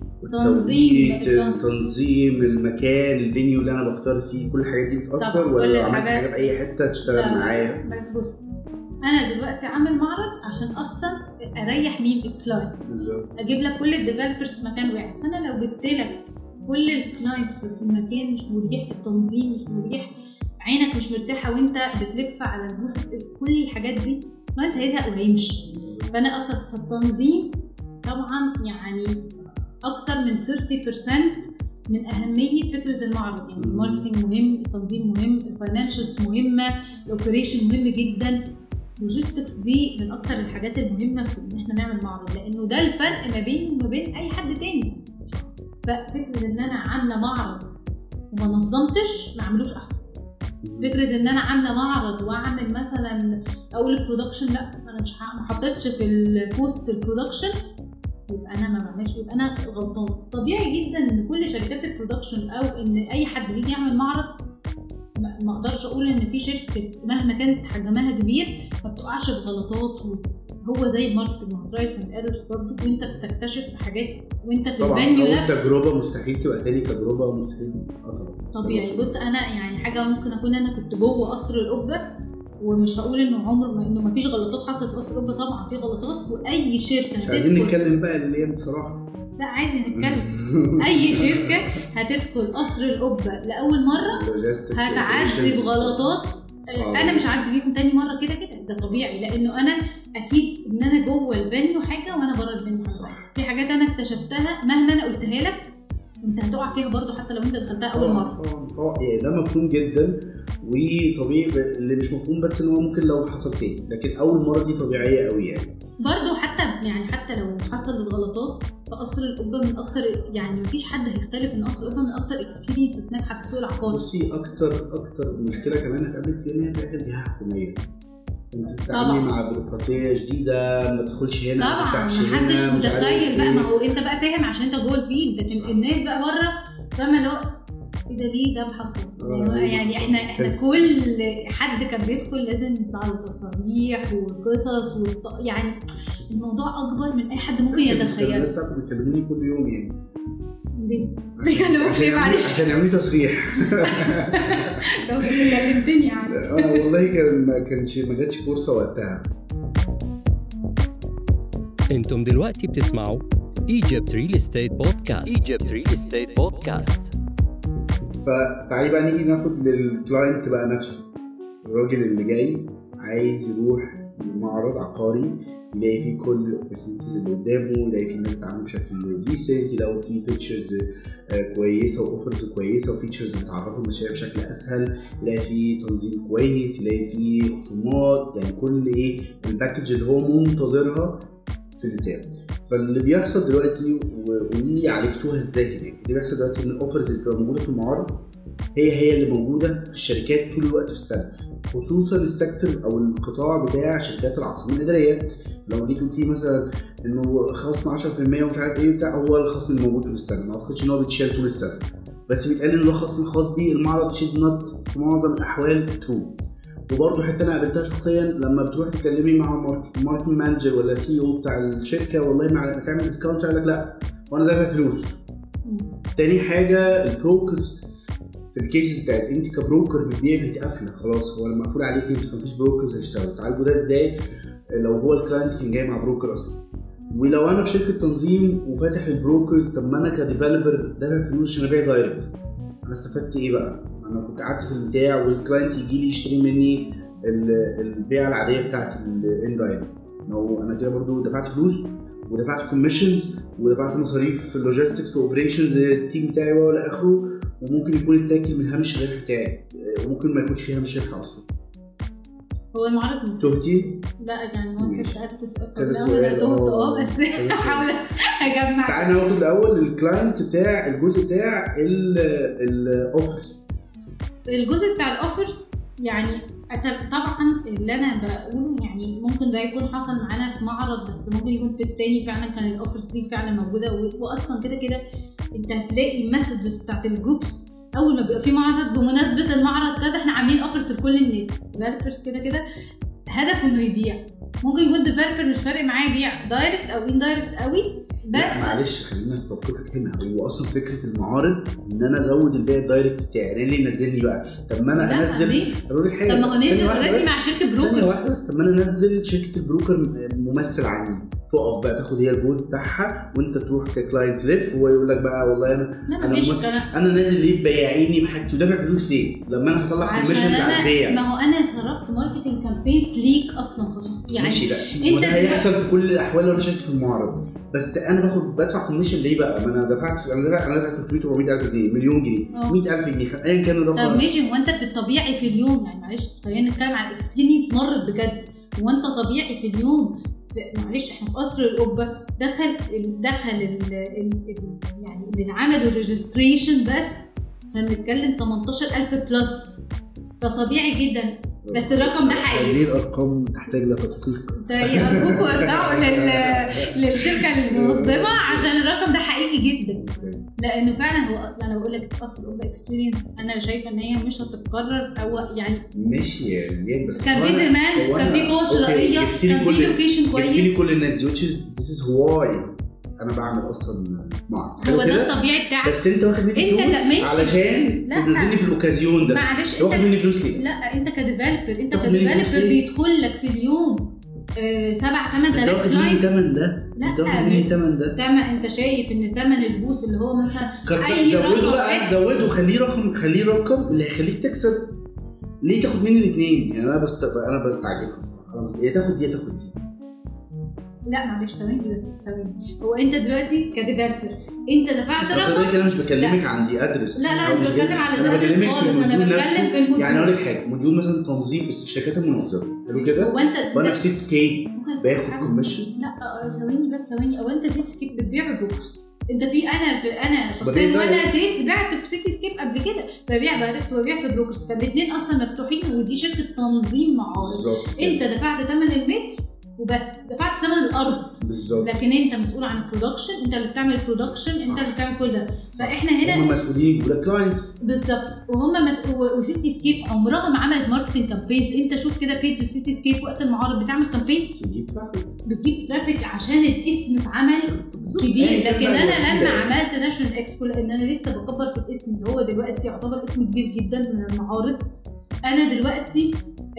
تنظيم المكان الفينيو اللي انا بختار فيه، كل الحاجات دي بتاثر ولا عملت حاجه باي حته تشتغل معايا؟ بص انا دلوقتي عامل معرض عشان اصلا اريح مين؟ الكلاينت. اجيب لك كل الديفلوبرز في مكان واحد. فانا لو جبت لك كل الكلاينتس بس المكان مش مريح، التنظيم مش مريح، عينك مش مرتاحه وانت بتلف على البوث، كل الحاجات دي الكلاينت هيزهق وهيمشي. فانا اصلا في التنظيم طبعا يعني اكتر من 30% من اهميه فكره المعرض. يعني الماركتنج مهم، التنظيم مهم، الفاينانشالز مهمه، الاوبريشن مهم جدا، اللوجيستكس دي من اكتر الحاجات المهمه في ان احنا نعمل معرض، لانه ده الفرق ما بيني وما بين اي حد تاني. ففكره ان انا عامله معرض وما نظمتش ما اعملوش احسن. فكره ان انا عامله معرض واعمل مثلا اقول البرودكشن لا انا مش ما حطيتش في البوست البرودكشن، يبقى انا ما بعملش، يبقى انا غلطان. طبيعي جدا ان كل شركات البرودكشن او ان اي حد بيجي يعمل معرض ما اقدرش اقول ان في شركه مهما كانت حجمها كبير ما بتقعش في غلطات. هو زي الماركتنج ترايلز اند ايرورز برضه، وانت بتكتشف حاجات وانت في الفانيو ده. طبعا تجربه مستحيل تبقى تاني تجربه مستحيل. طبيعي. بص انا يعني حاجه ممكن اكون انا كنت جوه قصر القبه ومش هقول انه انه مفيش غلطات حصلت في قصر القبه، طبعا في غلطات واي شركه مش عايزين نتكلم بقى اللي هي بصراحه لا عادي نتكلم. اي شركه هتدخل قصر القبه لاول مره هتعدي بغلطات انا مش هعدي بيهم تاني مره كده ده طبيعي، لانه انا اكيد ان انا جوه الفينيو حاجه وانا بره الفينيو حاجه. في حاجات انا اكتشفتها مهما انا قلتها لك انت هتقع فيها برضو حتى لو انت دخلتها اول مره. يعني ده مفهوم جدا وطبيعي. اللي مش مفهوم بس ان هو ممكن لو حصل تاني، لكن اول مره دي طبيعيه قوي يعني. برضو حتى لو حصلت غلطات فقصر القبه من اكتر، يعني مفيش حد هيختلف ان قصر القبه من اكتر اكسبيرينسز ناجحه في السوق العقاري. بصي اكتر مشكله كمان هتقابلك فيها ان هي في الاخر جهه حكوميه، انت بتتعاملي مع بيروقراطيه جديده، ما تدخلش هنا ما تفتحش هنا. محدش متخيل بقى، ما هو انت بقى فاهم عشان انت جوه الفيلد، لكن الناس بقى بره فاهمه لو ايه ده ليه ده حصل. يعني احنا كل حد كان بيدخل لازم يطلع له تصاريح وقصص يعني الموضوع اكبر من اي حد ممكن يتخيل. الناس بتاعكم بيكلموني كل يوم يعني بيكلموك ليه معلش عشان يعملوا تصريح. لو كلمتني يعني والله ما جاتش فرصه وقتها. انتم دلوقتي بتسمعوا Egypt Real Estate Podcast. فتعالي بقى نيجي ناخد للكلاينت بقى نفسه، الراجل اللي جاي عايز يروح معرض عقاري يلاقي فيه كل الاوبورتيونيتيز اللي قدامه، يلاقي فيه الناس بتتعامل بشكل ديسنت، يلاقي فيه فيتشرز كويسه واوفرز كويسه وفيتشرز بتعرفوا المشاريع بشكل اسهل، يلاقي فيه تنظيم كويس، يلاقي فيه خصومات، يعني كل الباكج اللي هو منتظرها في البتاع. فاللي بيحصل دلوقتي ودي عالجتوها ازاي هناك، اللي بيحصل دلوقتي ان الاوفرز اللي بتبقى موجوده في المعارض هي اللي موجوده في الشركات طول الوقت في السنه، خصوصا السيكتور او القطاع بتاع شركات العاصمه الاداريه. لو جيت قلتي مثلا انه خصم 10% ومش عارف ايه بتاع، هو الخصم اللي موجود طول السنه، ما اعتقدش ان هو بيتشال طول السنه، بس بيتقال ان ده خصم خاص بالمعرض which is not في معظم الاحوال true. وبرضه حتى انا قابلتها شخصيا لما بتروح تتكلمي مع ماركتنج مانجر ولا سي او بتاع الشركه، والله ما تعمل ديسكاونت، يقول لك لا وانا دافع فلوس. تاني حاجه البروكرز في الكيسز بتاعت انت كبروكر بتبيع انت قافله خلاص، هو المقفول عليك انت، مفيش بروكرز هيشتغلوا. تعالجوا ده ازاي لو هو الكلاينت كان جاي مع بروكر اصلا؟ ولو انا في شركه تنظيم وفاتح البروكرز، طب ما انا كديفلوبر دافع فلوس عشان ابيع دايركت، انا استفدت ايه بقى؟ انا كنت قاعد في البتاع والكلاينت يجي لي يشتري مني البيعه العاديه بتاعت الاندايركت، هو انا كده برضو دفعت فلوس ودفعت كوميشنز ودفعت مصاريف اللوجيستكس واوبريشنز التيم بتاعي ولا اخره، وممكن يكون التاكل من هامش الربح بتاعي، وممكن ما يكونش فيه هامش ربح اصلا. هو المعرض تهتي؟ لا يعني هو انت سألت سؤال بس هحاول اجمع. تعالى ناخد الاول الكلاينت بتاع الجزء بتاع الاوفر. الجزء بتاع الاوفر يعني طبعا اللي انا بقوله يعني ممكن ده يكون حصل معانا في معرض، بس ممكن يكون في التاني فعلا كان الاوفرز دي فعلا موجوده. واصلا كده انت هتلاقي المسجز بتاعت الجروبس اول ما بيبقى في معرض بمناسبه المعرض كذا احنا عاملين اوفرز لكل الناس. ديفلوبرز كده هدفه انه يبيع، ممكن يكون ديفلوبر مش فارق معاه يبيع دايركت او اندايركت قوي، بس معلش خلينا نستوقفك هنا. هو اصلا فكره المعارض ان انا ازود البيع الدايركت بتاعي، انا اللي ينزلني بقى. طب ما انا انزل اقول لك حاجه، طب ما هو نازل اوريدي مع شركه بروكر بس. طب ما انا انزل شركه البروكر ممثل عني، تقف بقى تاخد هي البوث بتاعها وانت تروح ككلاينت ليف، وهو يقول لك بقى والله انا نازل ليه بياعيني بحاجتي ودافع فلوس ليه لما انا هطلع كوميشنز على البيع؟ ما هو انا صرفت ماركتنج كامبينز ليك اصلا يعني ماشي. لا انت هيحصل في كل الاحوال لو انا شايف في المعرض، بس انا بدفع كوميشن ليه بقى؟ ما انا دفعت 300 400 الف جنيه، مليون جنيه، 100,000 جنيه، ايا كان الرقم. طب ماشي، هو انت في الطبيعي في اليوم يعني معلش خلينا نتكلم على الاكسبيرينس مرت بجد، هو انت طبيعي في اليوم معلش احنا في قصر القبه دخل يعني اللي عملوا الريجستريشن بس كنا بنتكلم 18,000 بلس، فطبيعي جدا. بس الرقم ده حقيقي. هذه الارقام تحتاج لتدقيق. ارجوكم ارجعوا للشركه المنظمه عشان الرقم ده حقيقي جدا، لانه فعلا هو انا بقول لك اصل القبه اكسبيرينس انا شايفه ان هي مش هتتكرر، او يعني ماشي يعني بس كان في ديماند، كان في قوه شرائيه، كان في لوكيشن كويس، جبت لي كل الناس دي which is this is why انا بعمل اصلا معرض. هو ده الطبيعي بتاعك، بس انت واخد مني فلوس علشان تنزلني في الاوكازيون ده. معلش واخد مني فلوس ليه؟ لا انت كديفلوبر بيدخل لك في اليوم 7-8 انت واخد مني تمن ده؟ لا، انت واخد مني تمن ده؟ انت شايف ان تمن البوث اللي هو مثلا زوده بقى، زوده، خليه رقم اللي هيخليك تكسب. ليه تاخد مني الاثنين؟ يعني انا بستعجل يا تاخد دي. لا معلش ثواني. هو انت دلوقتي كديفلوبر انت دفعت رقم. انا مش بكلمك عن دي ادرس. لا مش بتكلم على زي ادرس خالص، انا بتكلم في الموديول. يعني اقول لك حاجه، موديول مثلا تنظيم الشركات المنظمه حلو كده، هو انت وانا في سيتسكيب باخد كوميشن. لا ثواني او انت سيتسكيب بتبيع ببروكس. انت انا شخصيا وانا سيلز بعت في سيتي سكيب قبل كده، ببيع دايركت وببيع في بروكرز، فالاثنين اصلا مفتوحين ودي شركه تنظيم معارض. انت دفعت ثمن المتر وبس، دفعت ثمن الارض بالظبط، لكن انت مسؤول عن البرودكشن، انت اللي بتعمل البرودكشن، انت اللي بتعمل كل ده. فاحنا هنا هم مسؤولين والكلاينتس بالظبط، وهم وسيتي سكيب عمرها ما عملت ماركتنج كامبينز. انت شوف كده بيج سيتي سكيب وقت المعارض بتعمل كامبينز، بتجيب ترافيك عشان الاسم اتعمل كبير. لكن انا لما عملت ناشونال اكسبو، لان انا لسه بكبر في الاسم اللي هو دلوقتي يعتبر اسم كبير جدا من المعارض. انا دلوقتي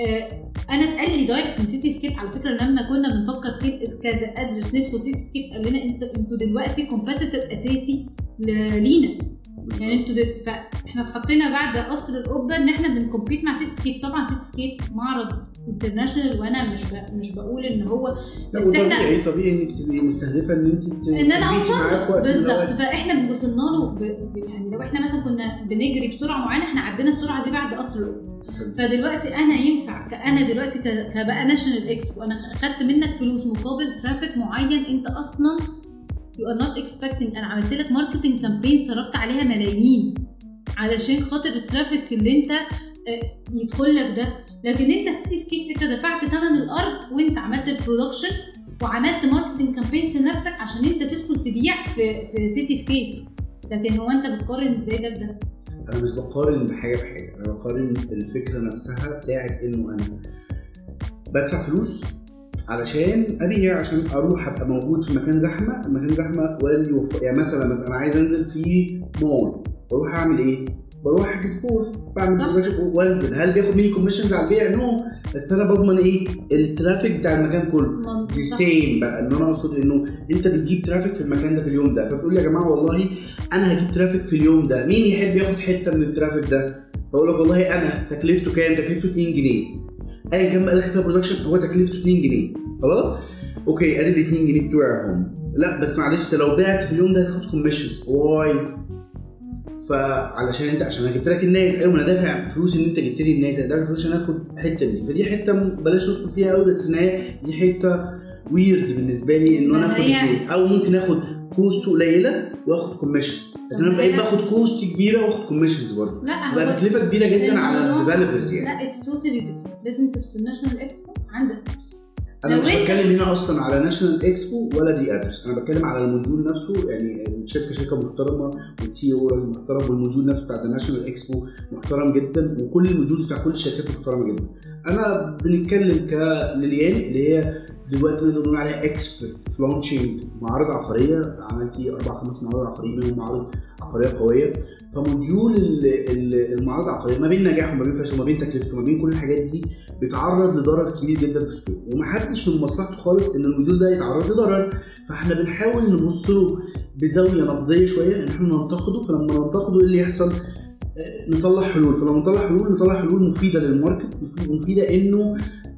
انا اتقال لي دايركت من سيتي سكيب على فكره، لما كنا بنفكر كذا ادرس ندخل سيتي سكيب، قال لنا انتوا دلوقتي كومبيتيتور اساسي لينا. يعني انتوا فاحنا اتحطينا بعد قصر القبه ان احنا بنكمبيت مع سيتي سكيب. طبعا سيتي سكيب معرض انترناشونال، وانا مش بقول ان هو بس احنا طبيعي انك تبقي مستهدفه ان انا اوصل بالظبط. فاحنا وصلنا له يعني لو احنا مثلا كنا بنجري بسرعه معينه، احنا عدينا السرعه دي بعد قصر القبه. فدلوقتي انا ينفع انا دلوقتي كبقى ناشونال اكسبو، انا خدت منك فلوس مقابل ترافيك معين انت اصلا you are not expecting. انا عملت لك ماركتنج كامبين صرفت عليها ملايين علشان خاطر الترافيك اللي انت يدخل لك ده. لكن انت سيتي سكيب انت دفعت ثمن الارض وانت عملت البرودكشن وعملت ماركتنج كامبينز لنفسك عشان انت تدخل تبيع في سيتي سكيب. لكن هو انت بتقارن ازاي ده بده؟ انا مش بقارن بحاجه، انا بقارن الفكره نفسها بتاعت انه انا بدفع فلوس علشان ابيع، عشان اروح ابقى موجود في مكان زحمه. يعني مثلا انا عايز انزل في مول، بروح اعمل ايه؟ بروح احجز بوث، بعمل برودكشن وانزل. هل بياخد مني كوميشنز على البيع؟ نو، بس انا بضمن ايه؟ الترافيك بتاع المكان كله. دي سيم بقى، ان انا اقصد انه انت بتجيب ترافيك في المكان ده في اليوم ده، فبتقول يا جماعه والله انا هجيب ترافيك في اليوم ده، مين يحب ياخد حته من الترافيك ده؟ فاقول لك والله انا تكلفته كام؟ تكلفته 2 جنيه. ايا كان بقى داخل فيها برودكشن هو تكلفته 2 جنيه. خلاص اوكي، ادي ال 2 جنيه بتوعهم. لا بس معلش، انت لو بعت في اليوم ده هتاخد كوميشنز. واي؟ فعلشان انت عشان انا جبت لك الناس، ايوه انا دافع فلوس ان انت جبت لي الناس، دافع فلوس عشان اخد الحته دي. فدي حته بلاش ندخل فيها قوي، بس في النهايه دي حته ويرد بالنسبه لي انه انا اخد اثنين، او ممكن اخد كوست قليله واخد كوميشن. لكن انا بقيت باخد كوست كبيره واخد كوميشنز برضه، بقى تكلفه كبيره جدا على الديفلوبرز. يعني لا اتس توتالي ديفرنت. لازم تفصل ناشونال اكسبو عندك. انا مش بتكلم هنا اصلا على ناشونال اكسبو ولا دي ادرس، انا بتكلم على الموديول نفسه. يعني الشركه محترمه والسي او راجل محترم، والموديول نفسه بتاع الناشونال اكسبو محترم جدا، وكل الموديولز بتاع كل الشركات محترمه جدا. انا بنتكلم كليليان اللي هي دلوقتي بنقول عليها اكسبرت في لونشينج معارض عقاريه. عملتي 4-5 معارض عقاريه منهم معارض عقاريه قويه. فموديول المعارض العقاريه ما بين نجاحه وما بين فشله وما بين تكلفته وما بين كل الحاجات دي بيتعرض لضرر كبير جدا في السوق، ومحدش من مصلحته خالص ان الموديول ده يتعرض لضرر. فاحنا بنحاول نبص له بزاويه نقديه شويه، ان احنا ننتقده. فلما ننتقده ايه اللي يحصل؟ نطلع حلول. فلما نطلع حلول مفيده للماركت، مفيده انه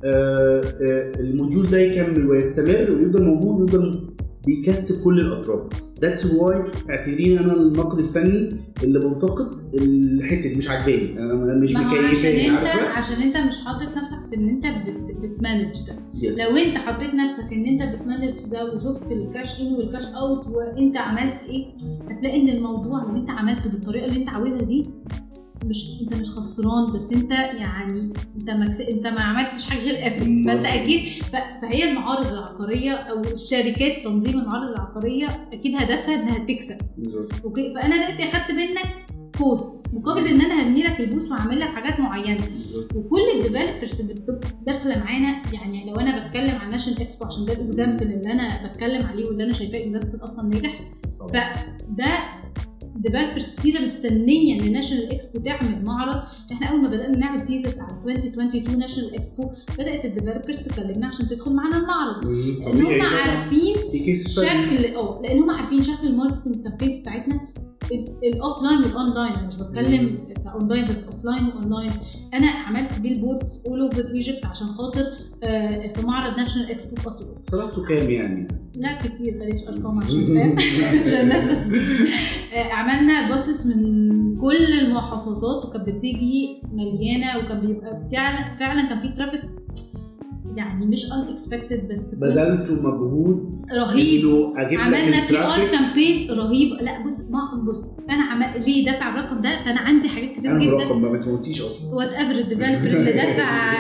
الموديول ده يكمل ويستمر ويفضل موجود ويفضل بيكسب كل الاطراف. That's why اعتبريني انا الناقد الفني اللي بنتقد الحته مش عاجباني، انا مش مكيفاني. عشان انت مش حاطط نفسك في ان انت بتمانج ده. yes. لو انت حطيت نفسك ان انت بتمانج ده وشفت الكاش ان والكاش اوت وانت عملت ايه، هتلاقي ان الموضوع اللي انت عملته بالطريقه اللي انت عاوزها دي انت مش خسران، بس انت يعني انت ما عملتش حاجه غير افريج. فانت اكيد فهي المعارض العقاريه او الشركات تنظيم المعارض العقاريه اكيد هدفها انها تكسب. اوكي، فانا دلوقتي اخدت منك كوست مقابل ان انا هبني لك البوث واعمل لك حاجات معينه. وكل الديفلوبرز اللي داخله معانا، يعني لو انا بتكلم عن ناشونال اكسبو عشان ده الاكزامبل اللي انا بتكلم عليه واللي انا شايفاه اكزامبل اصلا ناجح، فده ديفلوبرز كتيره مستنيه ان ناشونال اكسبو تعمل معرض. احنا اول ما بدانا نعمل تيزرز على 2022 ناشونال اكسبو بدات الديفلوبرز تكلمنا عشان تدخل معانا المعرض، لان هم عارفين شكل لان هم عارفين شكل الماركتنج كامبينز بتاعتنا الاوف لاين والاونلاين. انا مش بتكلم كاونلاين بس، اوف لاين واونلاين. انا عملت بيلبوردز اول اوفر ايجيبت عشان خاطر في معرض ناشونال اكسبو في اسيوط. صرفتوا كام يعني؟ لا كتير، بلاش ارقام عشان فاهم عشان الناس بس. عملنا باصص من كل المحافظات وكانت بتيجي مليانه، وكان بيبقى فعلا كان في ترافيك يعني مش unexpected، بس بذلتوا مجهود رهيب. عملنا بي ار كامبين رهيب. لا بص انا ليه دافع الرقم ده؟ فانا عندي حاجات كتير جدا. الرقم ما تموتيش اصلا. وات ايفر الديفلوبر اللي دافع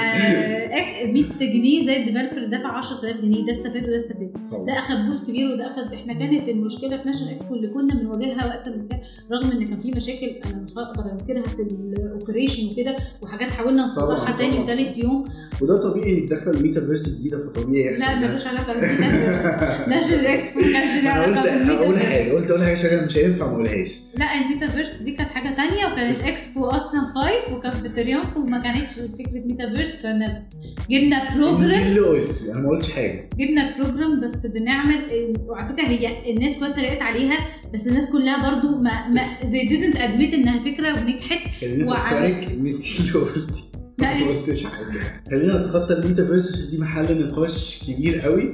100 جنيه زي الديفلوبر اللي دافع 10000 جنيه، ده استفاد وده استفاد. ده اخد بوست كبير وده اخد. احنا كانت المشكله في ناشونال اكسبو اللي كنا بنواجهها وقت رغم ان كان في مشاكل انا مش هقدر انكرها في الاوبريشن وكده، وحاجات حاولنا نصلحها تاني وثالث يوم. وده طبيعي انك داخله الميتافيرس الجديده، فطبيعي يحصل. لا ملوش علاقه بالميتافيرس. ناشونال اكسبو ما كانش ليه علاقه بالميتافيرس. قلت حاجه شغاله مش هينفع ما اقولهاش. لا الميتافيرس دي كانت حاجه تانية، وكانت اكسبو اصلا 5 وكان في تريومف، وما كانتش فكره ميتافيرس. كان جبنا بروجرامز. انا ما قلتش حاجه. جبنا بروجرام بس بنعمل، وعلى فكره هي الناس كلها اتريقت عليها، بس الناس كلها برضو ما زي didn't admit انها فكره ونجحت. وعارف ان انت اللي قلتي ما قلتش حاجه. خلينا نتخطى الميتافيرس عشان دي محل نقاش كبير قوي.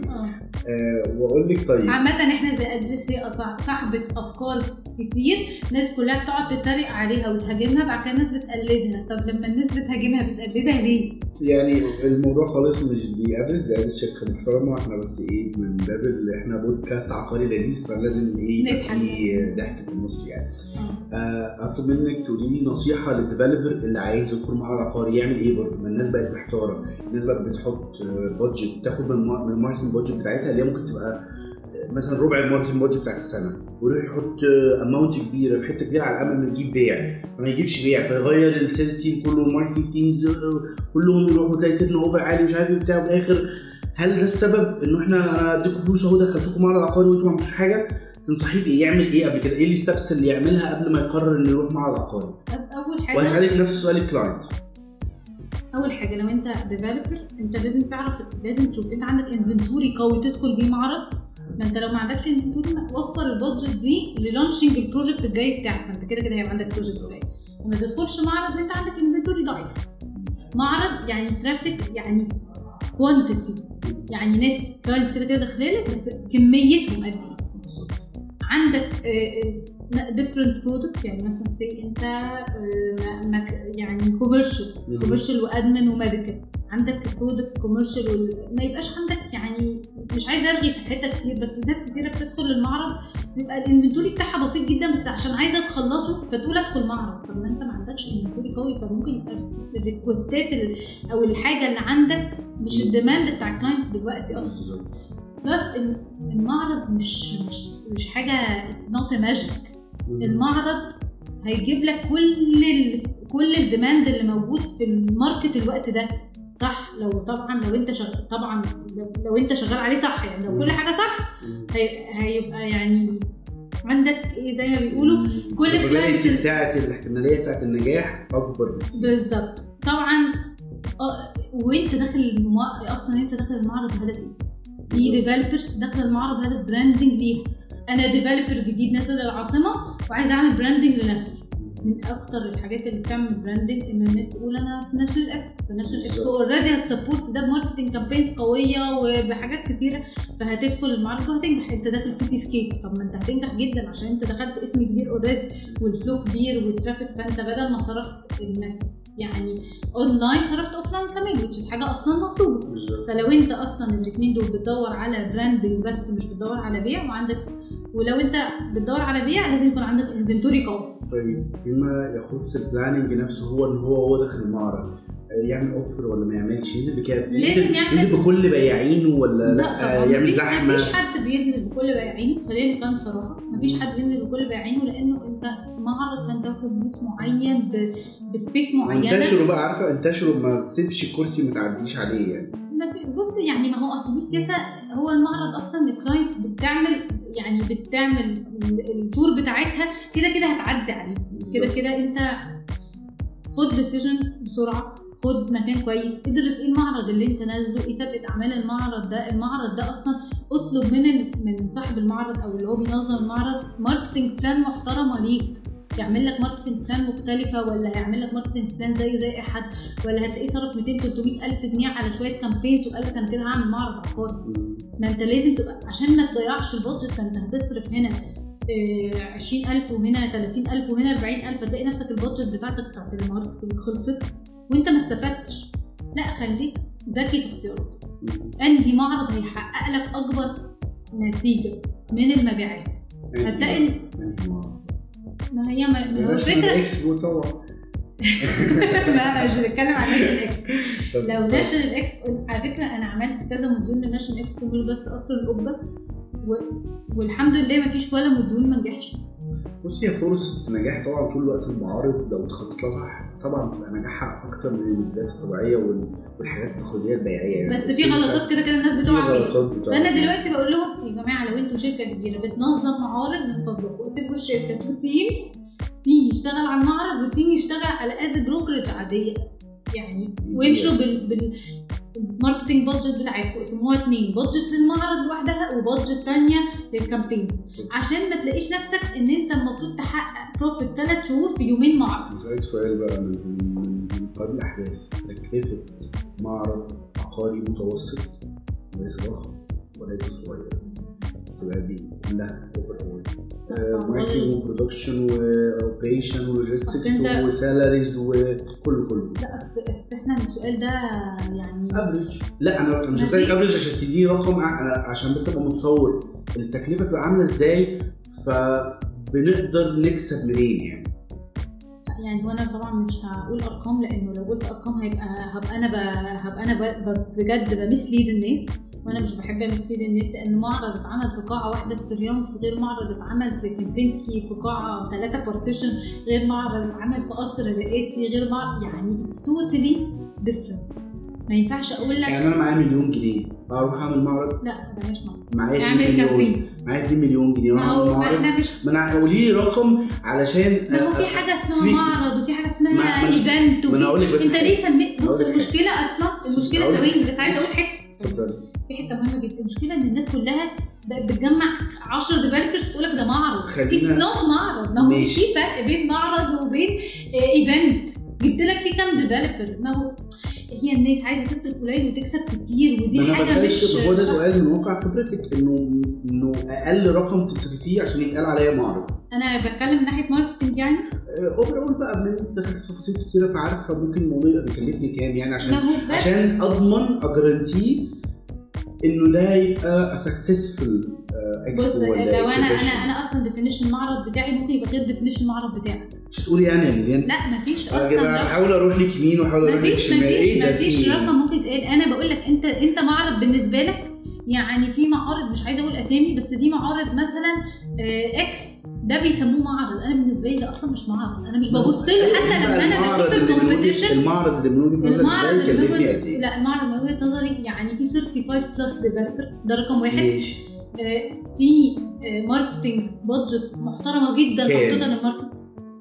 واقول لك طيب عامه احنا زي ادريس هي صاحبه افكار كتير، ناس كلها بتقعد تتريق عليها وتهاجمها، بعد كده الناس بتقلدها. طب لما الناس بتهاجمها بتقلدها ليه؟ يعني الموضوع خالص مش دي ادريس شركه محترمه، احنا بس ايه من باب اللي احنا بودكاست عقاري لذيذ، فلازم ايه في ضحك في النص يعني. اطلب منك تقولي لي نصيحه للديفلوبر اللي عايز يدخل معرض عقاري يعمل ايه برضه. ما الناس بقت محتاره، الناس بقت بتحط بادجت، تاخد من الماركتنج بادجت بتاعتها اللي ممكن تبقى مثلا ربع الماركتنج بادجت بتاعت السنه، ويروح يحط اماونت كبيره في حته كبيره على الامل انه يجيب بيع، فما يجيبش بيع، فيغير السيلز تيم كله والماركتنج تيمز كلهم يروحوا زي تيرن اوفر عالي مش عارف ايه بتاع. في الاخر هل ده السبب انه انا اديكم فلوس اهو دخلتكم معرض عقاري وانتم ما عملتوش حاجه؟ تنصحيه بايه؟ يعمل ايه قبل كده؟ ايه الستبس اللي يعملها قبل ما يقرر انه يروح معرض عقاري؟ اول حاجه، واسالك نفس السؤال الكلاينت. اول حاجه لو انت ديفلوبر انت لازم تعرف، لازم تشوف انت عندك انفنتوري قوي تدخل بيه معرض. ما انت لو ما عندكش انفنتوري وفر البادجت دي للانشنج البروجكت الجاي بتاعك. ما انت كده هيبقى عندك بروجكت جاي. ما تدخلش معرض وانت عندك انفنتوري ضعيف. معرض يعني ترافيك، يعني كوانتيتي، يعني ناس كلاينتس كده داخلالك بس كميتهم قد ايه. عندك different product، يعني مثلا سي انت يعني كوميرشال وادمن وميديكال. عندك برودكت كوميرشال ما يبقاش عندك، يعني مش عايزه ارغي في حته كتير، بس ناس كتيره بتدخل المعرض بيبقى الانفنتوري بتاعها بسيط جدا، بس عشان عايزه تخلصه فتقول ادخل معرض. طب ما انت ما عندكش انفنتوري قوي، فممكن يبقى الريكوستات او الحاجه اللي عندك مش الديماند بتاع الكلاينت دلوقتي اصلا. بلس المعرض مش حاجه نوت ماجيك. المعرض هيجيب لك كل الديماند اللي موجود في الماركت الوقت ده، صح؟ لو انت شغال عليه صح، يعني لو كل حاجه صح هيبقى يعني عندك ايه زي ما بيقولوا كل الكلاينتس بتاعت الاحتماليه بتاعت النجاح اكبر بالظبط. طبعا وانت داخل اصلا انت داخل المعرض بهدف ايه؟ في ديفلوبرز داخل المعرض بهدف براندنج ليها. انا ديفلوبر جديد نازل العاصمه وعايز اعمل براندنج لنفسي. من اكتر الحاجات اللي بتعمل براندنج ان الناس تقول انا في ناشونال اكسبو اوريدي هتسبورت ده بماركتنج كامبينز قويه وبحاجات كتيره، فهتدخل المعرض وهتنجح. انت داخل سيتي سكيب، طب ما انت هتنجح جدا عشان انت دخلت اسم كبير اوريدي والفلو كبير والترافيك. فانت بدل ما صرفت انك يعني اونلاين صرفت اوفلاين كمان، which حاجه اصلا مطلوبه. فلو انت اصلا الاثنين دول بتدور على براندنج بس مش بتدور على بيع، ولو انت بتدور على بيع لازم يكون عندك انفنتوري قوي. طيب فيما يخص البلاننج نفسه، هو ان هو داخل المعرض يعمل اوفر ولا ما يعملش؟ ينزل بكام؟ ينزل بكل بياعينه ولا لا يعمل زحمه؟ مفيش حد بينزل بكل بياعينه، خلينا نكون صراحه. مفيش حد بينزل بكل بياعينه، لانه انت معرض فانت واخد بوث معين بسبيس معينه. انتشروا بقى، عارفه انتشروا، ما تسيبش الكرسي ما تعديش عليه يعني. بص يعني ما هو اصل دي السياسه. هو المعرض اصلا الكلاينتس بتعمل يعني بتعمل التور بتاعتها كده كده هتعدي عليك كده كده. انت خد ديسيجن بسرعه، خد مكان كويس، ادرس ايه المعرض اللي انت نازله، ايه سابقه اعمال المعرض ده اصلا. اطلب من صاحب المعرض او اللي هو بينظم المعرض ماركتنج بلان محترمه ليك، يعمل لك ماركتنج بلان مختلفه، ولا هيعمل لك ماركتنج بلان زيه زي اي حد، ولا هتلاقيه صرف 200-300 الف جنيه على شويه كامبينز وقال لك انا كده هعمل معرض عقاري. ما انت لازم تبقى عشان ما تضيعش البادجت. فانت هتصرف هنا 20,000 وهنا 30,000 وهنا 40,000، هتلاقي نفسك البادجت بتاعت الماركتنج خلصت وانت ما استفدتش. لا، خليك ذكي في اختياراتك. انهي معرض هيحقق لك اكبر نتيجه من المبيعات. هتلاقي ما هي الفكره اكسبو طبعا. لا مش بنتكلم عن ناشونال اكسبو. لو ناشونال اكسبو على فكره انا عملت كذا موديول من ناشونال اكسبو مش بس قصر القبه والحمد لله ما فيش ولا موديول ما نجحش. بصي، هي فرصه نجاح طبعا طول الوقت. المعارض لو تخطط لها طبعا بتبقى نجاحها اكتر من الموديلات الطبيعيه والحاجات التقليديه البيعيه يعني. بس في غلطات كده الناس بتقع فيها. فانا دلوقتي بقول لهم يا جماعه لو انتوا شركه كبيره بتنظم معارض من فضلكم سيبوا الشركه تو تيمز، تيم يشتغل على المعرض وتيم يشتغل على از بروكرج عاديه يعني، ويمشوا بالماركتنج بادجت بتاعتكم. اسموها 2 بادجت للمعرض لوحدها وبادجت تانية للكامبينز، عشان ما تلاقيش نفسك ان انت المفروض تحقق بروفيت 3 شهور في يومين معرض. نسألك سؤال بقى من قبل الاحداث، تكلفه معرض عقاري متوسط وليس ضخم وليس صغير تبقى دي كلها اوفر ماركتنج وبرودكشن واوبريشن ولوجيستكس وسالاريز وكله. لا اصل احنا السؤال ده يعني افريج. لا انا مش هسألك افريج عشان تديني رقم، عشان بس ابقى متصور التكلفه تبقى عامله ازاي فبنقدر نكسب منين يعني. وانا طبعا مش هقول ارقام، لانه لو قلت ارقام هبقى انا بجد بمسليد الناس، وانا مش بحب امسليد الناس. لان معرض اتعمل في قاعه واحده في تريومف غير معرض اتعمل في كيمبينسكي في قاعه 3 بارتيشن غير معرض اتعمل في قصر رئاسي غير معرض، يعني اتس توتالي ديفرنت. ما ينفعش اقول لك يعني انا معايا مليون جنيه اروح اعمل معرض. لا بلاش معايا اعمل كامبينز معايا 2 مليون جنيه ما هو معرض. ما انا قولي لي رقم علشان ما هو في حاجه اسمها معرض وفي حاجه اسمها ايفنت انت ليه سميت. بص المشكله اصلا ثواني بس عايزه اقول حته. في حته مهمه جدا. المشكله ان الناس كلها بتجمع 10 ديفلوبرز بتقول لك ده معرض. اتس نوت معرض. ما هو في فرق بين معرض وبين ايفنت. جبت لك في كام ديفلوبر. ما هو هي الناس عايزه تصرف قليل وتكسب كتير، ودي حاجه مش هو ده سؤال من واقع خبرتك انه اقل رقم تصرفيه عشان يتقال عليا معرض. انا بتكلم من ناحيه ماركتنج يعني اوفر بقى. من انت دخلت في تفاصيل كتيره فعارفه ممكن الموضوع يبقى بيكلفني كام يعني عشان اضمن اجرانتي انه ده يبقى سكسسفul اكسبو. بص لو انا اصلا ديفينيشن المعرض بتاعي ممكن يبقى غير ديفينيشن المعرض بتاعك. مش تقولي يعني يا ليليان لا مفيش اصلا. بحاول اروح لك يمين وحاول اروح لك شمال. ايه ده؟ مفيش رقم ممكن تقول. انا بقول لك انت معرض بالنسبه لك يعني. في معارض مش عايزه اقول اسامي بس في معارض مثلا اكس ده بيسموه معرض. انا بالنسبه لي ده اصلا مش معرض. انا مش ببص له حتى لما انا بشوف الكومبيتيشن. المعرض اللي من وجهه نظري ده يكلفني قد ايه؟ لا المعرض من وجهه نظري يعني في 35 بلس ديفلوبر ده رقم واحد. ماشي. في ماركتنج بادجت محترمه جدا محطوطه للماركت.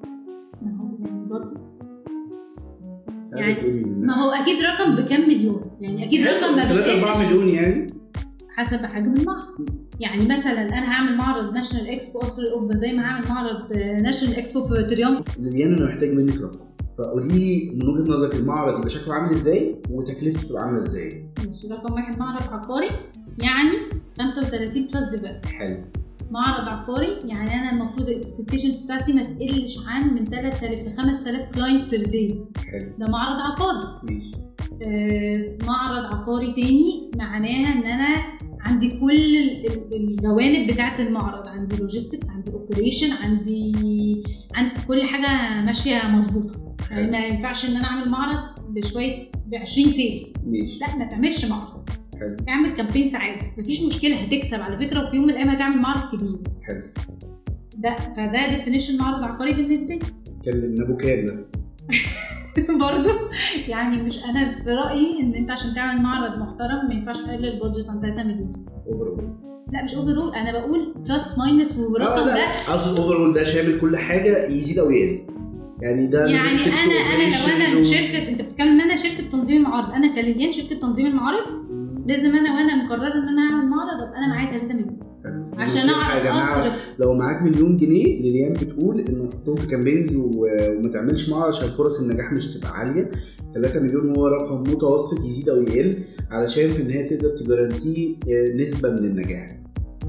يعني ما هو اكيد رقم بكام مليون يعني. اكيد رقم ما 3-4 مليون يعني حسب حجم المعرض. يعني مثلا انا هعمل معرض ناشونال اكسبو قصر القبه زي ما هعمل معرض ناشونال اكسبو في تريومف. ليليان انا محتاج منك رقم، فقولي لي من وجهه نظرك المعرض يبقى شكله عامل ازاي وتكلفته تبقى عامله ازاي. ماشي. رقم واحد معرض عقاري يعني 35 بلس ديفلوبر. حلو. معرض عقاري يعني انا المفروض الاكسبكتيشنز بتاعتي ما تقلش عن من 3000 ل 5000 كلاينت بير داي. حلو. ده معرض عقاري. ماشي. معرض عقاري تاني معناها ان انا عندي كل الجوانب بتاعه المعرض. عندي لوجيستكس، عندي اوبريشن، عندي كل حاجه ماشيه مظبوطه. يعني ما ينفعش ان انا اعمل معرض بشويه ب20 سيلز. ماشي. لا ما تعملش معرض. حلو. اعمل كامبين عادي مفيش مشكله هتكسب على فكره، وفي يوم من الايام هتعمل معرض كبير. حلو. فده ديفينيشن معرض عقاري بالنسبه لي. كلمنا ابو كام ده برضه يعني. مش انا في رايي ان انت عشان تعمل معرض محترم ما ينفعش تقلل البادجت عن 3 مليون. اوفر لا مش اوفرول، انا بقول بلس ماينس والرقم ده اقصد اوفرول ده شامل كل حاجه يزيد او يقل يعني. ده يعني انا لو انا شركه، انت بتتكلم ان انا شركه تنظيم المعارض، انا كليان شركه تنظيم المعارض لازم وانا مقرر ان انا هعمل معرض ابقى انا معايا 3 مليون عشان اعرف اصرف. لو معاك مليون جنيه ليليان بتقول انه حطهم في كامبينز وما تعملش معرض عشان فرص النجاح مش تبقى عاليه. 3 مليون هو رقم متوسط يزيد او يقل علشان في النهايه تقدر تجارانتي نسبه من النجاح.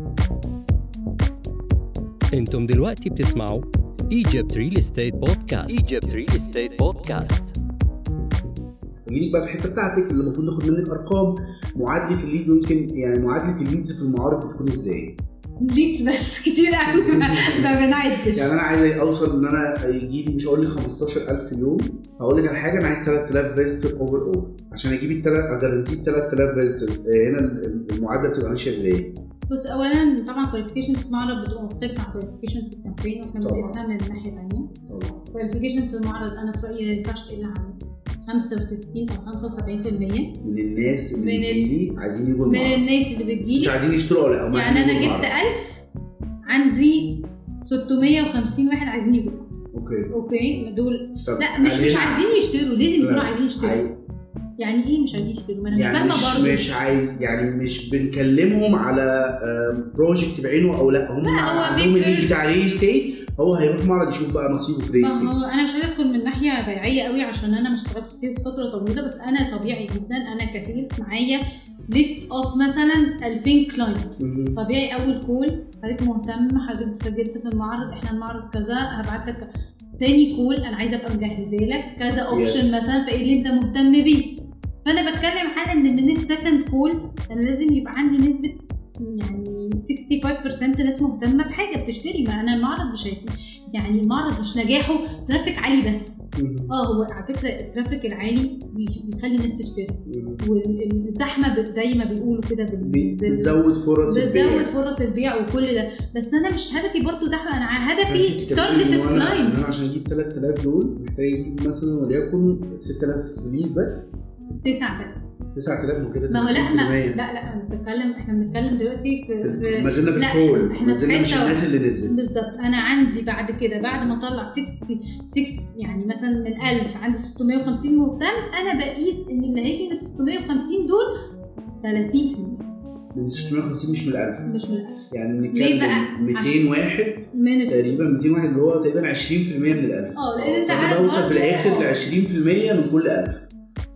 انتم دلوقتي بتسمعوا Egypt Real Estate Podcast. يجيلك بقى في الحته بتاعتك اللي المفروض ناخد منك ارقام معادله الليدز. ممكن يعني معادله الليدز في المعارض بتكون ازاي؟ ليدز بس كتير قوي ما بنعدش. يعني انا عايز اوصل ان انا يجيلي مش هقول لك 15000 في اليوم، هقول لك على حاجه، انا عايز 3000 فيزيتور اوفر اول عشان اجيب اجارانتي 3000 فيزيتور. هنا المعادله بتبقى ماشيه ازاي؟ بص اولا طبعا كواليفيكيشنز المعرض بتبقى مختلفه عن كواليفيكيشنز الكامبين واحنا بنقيسها من ناحيه ثانيه. كواليفيكيشنز المعرض انا في رايي ما ينفعش تقل عن 65 أو 75% من الناس اللي بتجيلي عايزين يجوا المعرض، من الناس اللي بتجيلي مش عايزين يشتروا ولا هم يعني انا جبت 1000 عندي 650 واحد عايزين يجوا. اوكي دول لا مش عايزين يشتروا، لازم يكونوا عايزين يشتروا. يعني ايه مش عايزين يشتروا؟ ما انا مش يعني فاهمه برضه. مش عايز يعني مش بنكلمهم على بروجكت بعينه او لا، هم عندهم اللي بتاع ريل ستيت، هو هيروح معرض يشوف بقى نصيبه في ريل ستيت. انا مش عايزه ادخل من ناحيه بيعيه قوي عشان انا ما اشتغلتش سيلز فتره طويله، بس انا طبيعي جدا انا كسيلز معايا ليست اوف مثلا 2000 كلاينت. طبيعي اول كول حضرتك مهتم، حضرتك سجلت في المعرض، احنا المعرض كذا، هبعت لك تاني كول انا عايزه ابقى مجهزه لك كذا اوبشن مثلا فايه اللي انت مهتم بيه. فانا بتكلم على ان من السكند كول انا لازم يبقى عندي نسبه يعني 65% ناس مهتمه بحاجه بتشتري. ما انا المعرض مش يعني المعرض مش نجاحه ترافيك عالي بس. هو على فكره الترافيك العالي بيخلي الناس تشتري، والزحمه زي ما بيقولوا كده بتزود فرص البيع وكل ده. بس انا مش هدفي برضو زحمه، انا هدفي تارجت كلاينت. انا عشان اجيب 3000 دول محتاج اجيب مثلا وليكن 6000 ليد بس 9000 وكده. ما هو لا انا بتكلم، احنا بنتكلم دلوقتي في ما زلنا في الكول، ما زلنا مش الناس اللي نزلت بالظبط. انا عندي بعد كده بعد ما اطلع 6 يعني مثلا من 1000 عندي 650 مهتم، انا بقيس ان اللي هيجي من 650 دول 30% من 650 مش من 1000 مش من 1000 يعني بنتكلم 200 واحد تقريبا 200 واحد اللي هو تقريبا 20% من ال1000. لان انت عارف بوصل في الاخر ل 20% من كل 1000.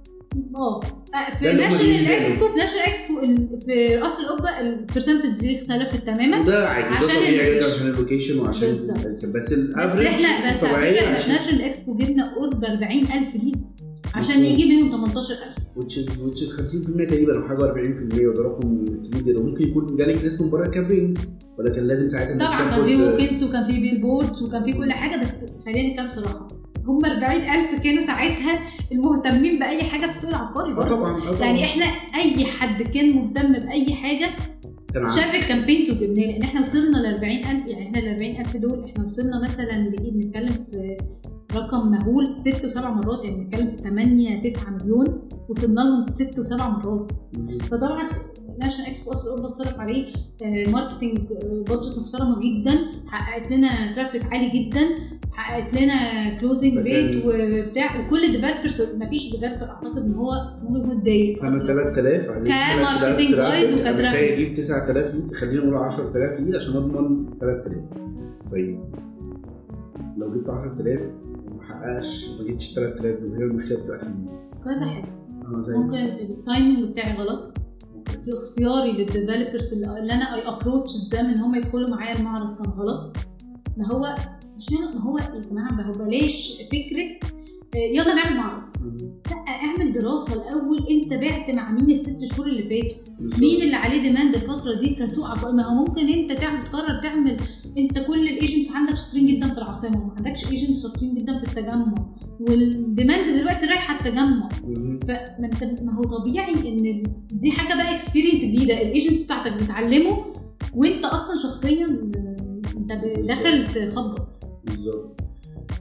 في ناشونال اكسبو في قصر القبه البرسنتج دي اختلفت تماما. ده عادي، ده طبيعي عشان اللوكيشن وعشان بس الافريج طبيعي. احنا ناشونال اكسبو جبنا قرب 40000 ليد عشان يجي منهم 18000 which is 50% تقريبا او حاجه 40%. وده رقم كبير جدا. ممكن يكون جالك ناس من بره الكامبينز ولكن لازم ساعتها طبعا كان في ووكينز وكان في بيل بوردز وكان في كل حاجه. بس خلينا نتكلم صراحه، هم 40,000 كانوا ساعتها المهتمين بأي حاجة في السوق العقاري. طبعا. يعني احنا أي حد كان مهتم بأي حاجة شاف الكامبينز وجبناه، لأن احنا وصلنا ل 40,000. يعني احنا ال 40,000 دول احنا وصلنا مثلا لإيه؟ بنتكلم في رقم مهول 6 و7 مرات. يعني بنتكلم في 8-9 مليون وصلنا لهم 6 و7 مرات. فطبعا ناشونال اكسبو قصر القبه اتصرف عليه ماركتنج بادجت محترمه جدا، حققت لنا ترافيك عالي جدا، حققت لنا كلوزنج ريت وبتاع. وكل ديفلوبرز مفيش ديفلوبر اعتقد ان هو ممكن يكون اتضايق. فانا 3000 عايزين كماركتنج وايز وكترافيك اجيب 9000 ليد، خلينا نقول 10000 ليد عشان اضمن 3000. طيب لو جبت 10000 وما حققش ما جبتش 3000 دول، هي المشكله بتبقى فين؟ كذا حاجه. ممكن التايمنج بتاعي غلط، اختياري للديفلوبرز اللي انا اي ابروتش زي ان هم يدخلوا معايا المعرض كان غلط. ما هو يا جماعه ما هو بلاش فكره يلا نعمل معرض. لا، اعمل دراسه الاول. انت بعت مع مين ال6 شهور اللي فاتوا؟ مين اللي عليه ديماند الفتره دي كسوق عقاري؟ ما هو ممكن انت تقرر تعمل، انت كل الايجنتس عندك شاطرين جدا في العاصمه وما عندكش ايجنتس شاطرين جدا في التجمع، والديماند دلوقتي رايحه التجمع. ما هو طبيعي ان دي حاجه بقى اكسبيرينس جديده الايجنتس بتاعتك بتعلمه، وانت اصلا شخصيا انت داخل تخبط بالظبط.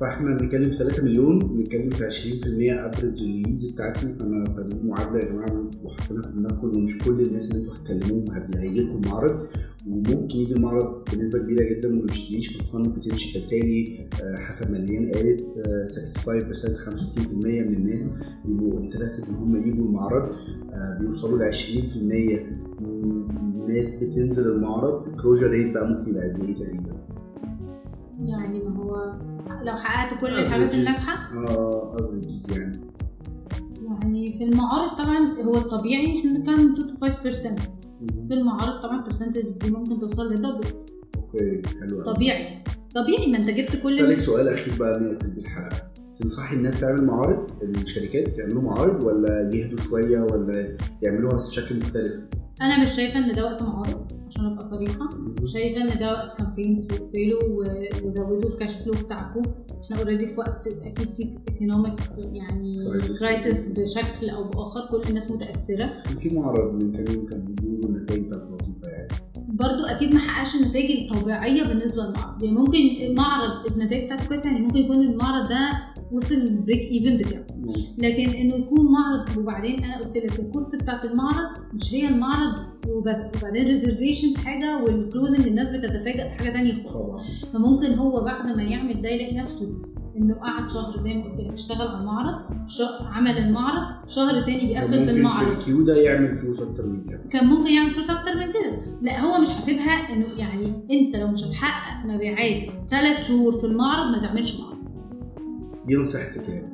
فاحنا بنتكلم في 3 مليون، بنتكلم في 20% افريج الليدز بتاعتي. فدي معادله يا جماعه وحطينا في دماغكم ان مش كل الناس اللي انتوا هتكلموهم هيجي لكم معرض، وممكن يجي المعرض بنسبه كبيره جدا وما بيشتريش. في الفن بتمشي كالتالي حسب ما ليان قالت 65% 65% من الناس بيبقوا انترستد ان هم يجوا المعرض، بيوصلوا ل 20% الناس بتنزل المعرض. الكلوجر ريت بقى ممكن يبقى قد ايه تقريبا؟ يعني ما هو لو حققت كل الحاجات الناجحه افريجز يعني في المعارض طبعا هو الطبيعي احنا بنتكلم 2 to 5%. في المعارض طبعا البرسنتج دي ممكن توصل لدبل. اوكي حلو. طبيعي ما انت جبت كل. اسالك سؤال اخير بقى نقفل بالحلقه. تنصحي الناس تعمل معارض، الشركات يعملوا معارض ولا يهدوا شويه ولا يعملوها بس بشكل مختلف؟ انا مش شايفه ان ده وقت معارض عشان ابقى صريحه. شايفه ان ده وقت كامبينز وفيلو وزودوا الكاش فلو بتاعكم. احنا اوريدي في وقت اكيد في ايكونوميك يعني كرايسيس بشكل او باخر، كل الناس متاثره. في معرض من كام يوم كان بيقولوا النتائج بتاعته لطيفه يعني، برضو اكيد ما حققش النتائج الطبيعيه بالنسبه للمعرض. يعني ممكن المعرض النتائج بتاعته كويسه، يعني ممكن يكون المعرض ده وصل البريك ايفن بتاعه، لكن انه يكون معرض وبعدين انا قلت لك الكوست بتاعت المعرض مش هي المعرض وبس، وبعدين ريزرفيشن حاجه والكلوزنج الناس بتتفاجئ بحاجه ثانيه خالص. فممكن هو بعد ما يعمل ده يلاقي نفسه انه قعد شهر زي ما قلت لك اشتغل على المعرض، عمل المعرض، شهر تاني بيقفل في المعرض. ممكن في الكيو ده يعمل فلوس اكتر من كده، كان ممكن يعمل فلوس اكتر من كده. لا هو مش حاسبها انه يعني انت لو مش هتحقق مبيعات 3 شهور في المعرض ما تعملش معرض. دي نصيحتك يعني؟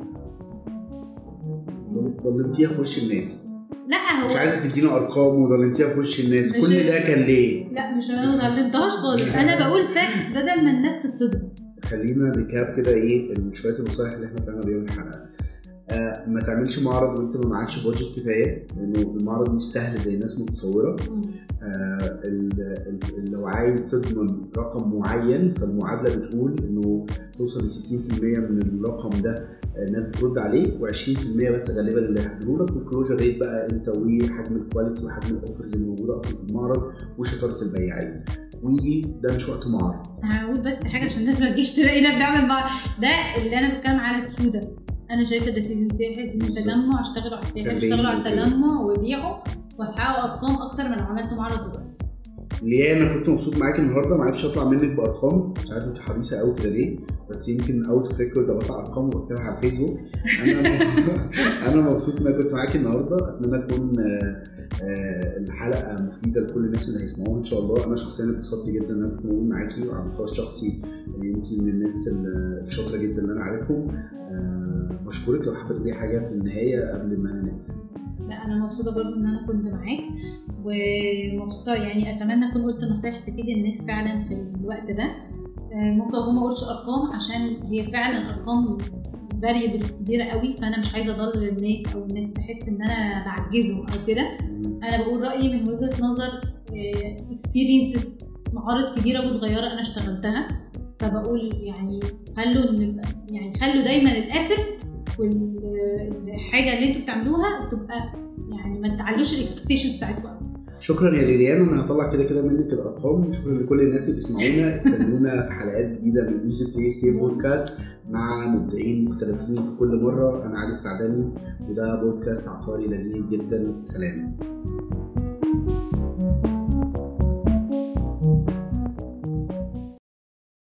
ضلمتيها في وش الناس. لا هو مش عايزه تدينا ارقام وضلمتيها في وش الناس، كل ده كان ليه؟ لا مش انا ما ضلمتهاش خالص، انا بقول فاكتس بدل ما الناس تتصدم. خلينا ريكاب كده ايه شويه النصايح اللي احنا طلعنا بيها من الحلقه. ما تعملش معرض وانت ما معكش بادجت كفايه، لانه المعرض مش سهل زي الناس متصوره. لو عايز تضمن رقم معين فالمعادله بتقول انه توصل ل 60% من الرقم ده الناس بترد عليك، و20% بس غالبا اللي هيحضروا لك. والكلوجر ريت بقى انت وحجم الكواليتي وحجم الاوفرز اللي موجوده اصلا في المعرض وشطاره البياعين. وده مش وقت معرض. هقول بس حاجه عشان الناس ما تجيش تلاقينا بنعمل معرض. ده اللي انا بتكلم على الكيو ده، انا شايفه ده سيزون سياحي، سيزون تجمع. اشتغلوا على السياحه، اشتغلوا على التجمع وبيعوا وهتحققوا ارقام اكتر من لو عملتوا معرض دلوقتي. ليه انا كنت مبسوط معاكي النهارده، ما عرفتش اطلع منك بارقام، مش عارف انت حريصه قوي كده ليه، بس يمكن اوت اوف ريكورد بطلع ارقام وبكتبها على الفيسبوك. انا مبسوط ان انا كنت معاكي النهارده. اتمنى تكون الحلقه مفيده لكل الناس اللي هيسمعوها ان شاء الله. انا شخصيا اتبسطت جدا ان انا كنت موجود معاكي، وعلى المستوى الشخصي يمكن من الناس الشاطره جدا اللي انا عارفهم. بشكرك. لو حابه تقولي حاجه في النهايه قبل ما نقفل. لا انا مبسوطه برضو ان انا كنت معاك، ومبسوطه يعني اتمنى اكون قلت نصايح تفيد الناس فعلا في الوقت ده. ممكن اقول ما اقولش ارقام عشان هي فعلا ارقام فاريبلز كبيره قوي، فانا مش عايزه اضلل الناس او الناس تحس ان انا بعجزهم او كده. انا بقول رايي من وجهه نظر اكسبيرينسز معارض كبيره وصغيره انا اشتغلتها، فبقول يعني خلوا دايما الافورت والحاجه اللي انتوا بتعملوها تبقى يعني ما تعلوش الاكسبكتيشنز بتاعتكم. شكرا يا ليليان، انا هطلع كده منك الارقام. شكرا لكل الناس اللي بيسمعونا. استنونا في حلقات جديده من ايجيبت ريل استيت بودكاست مع مبدعين مختلفين في كل مره. انا علي السعداني وده بودكاست عقاري لذيذ جدا. سلام.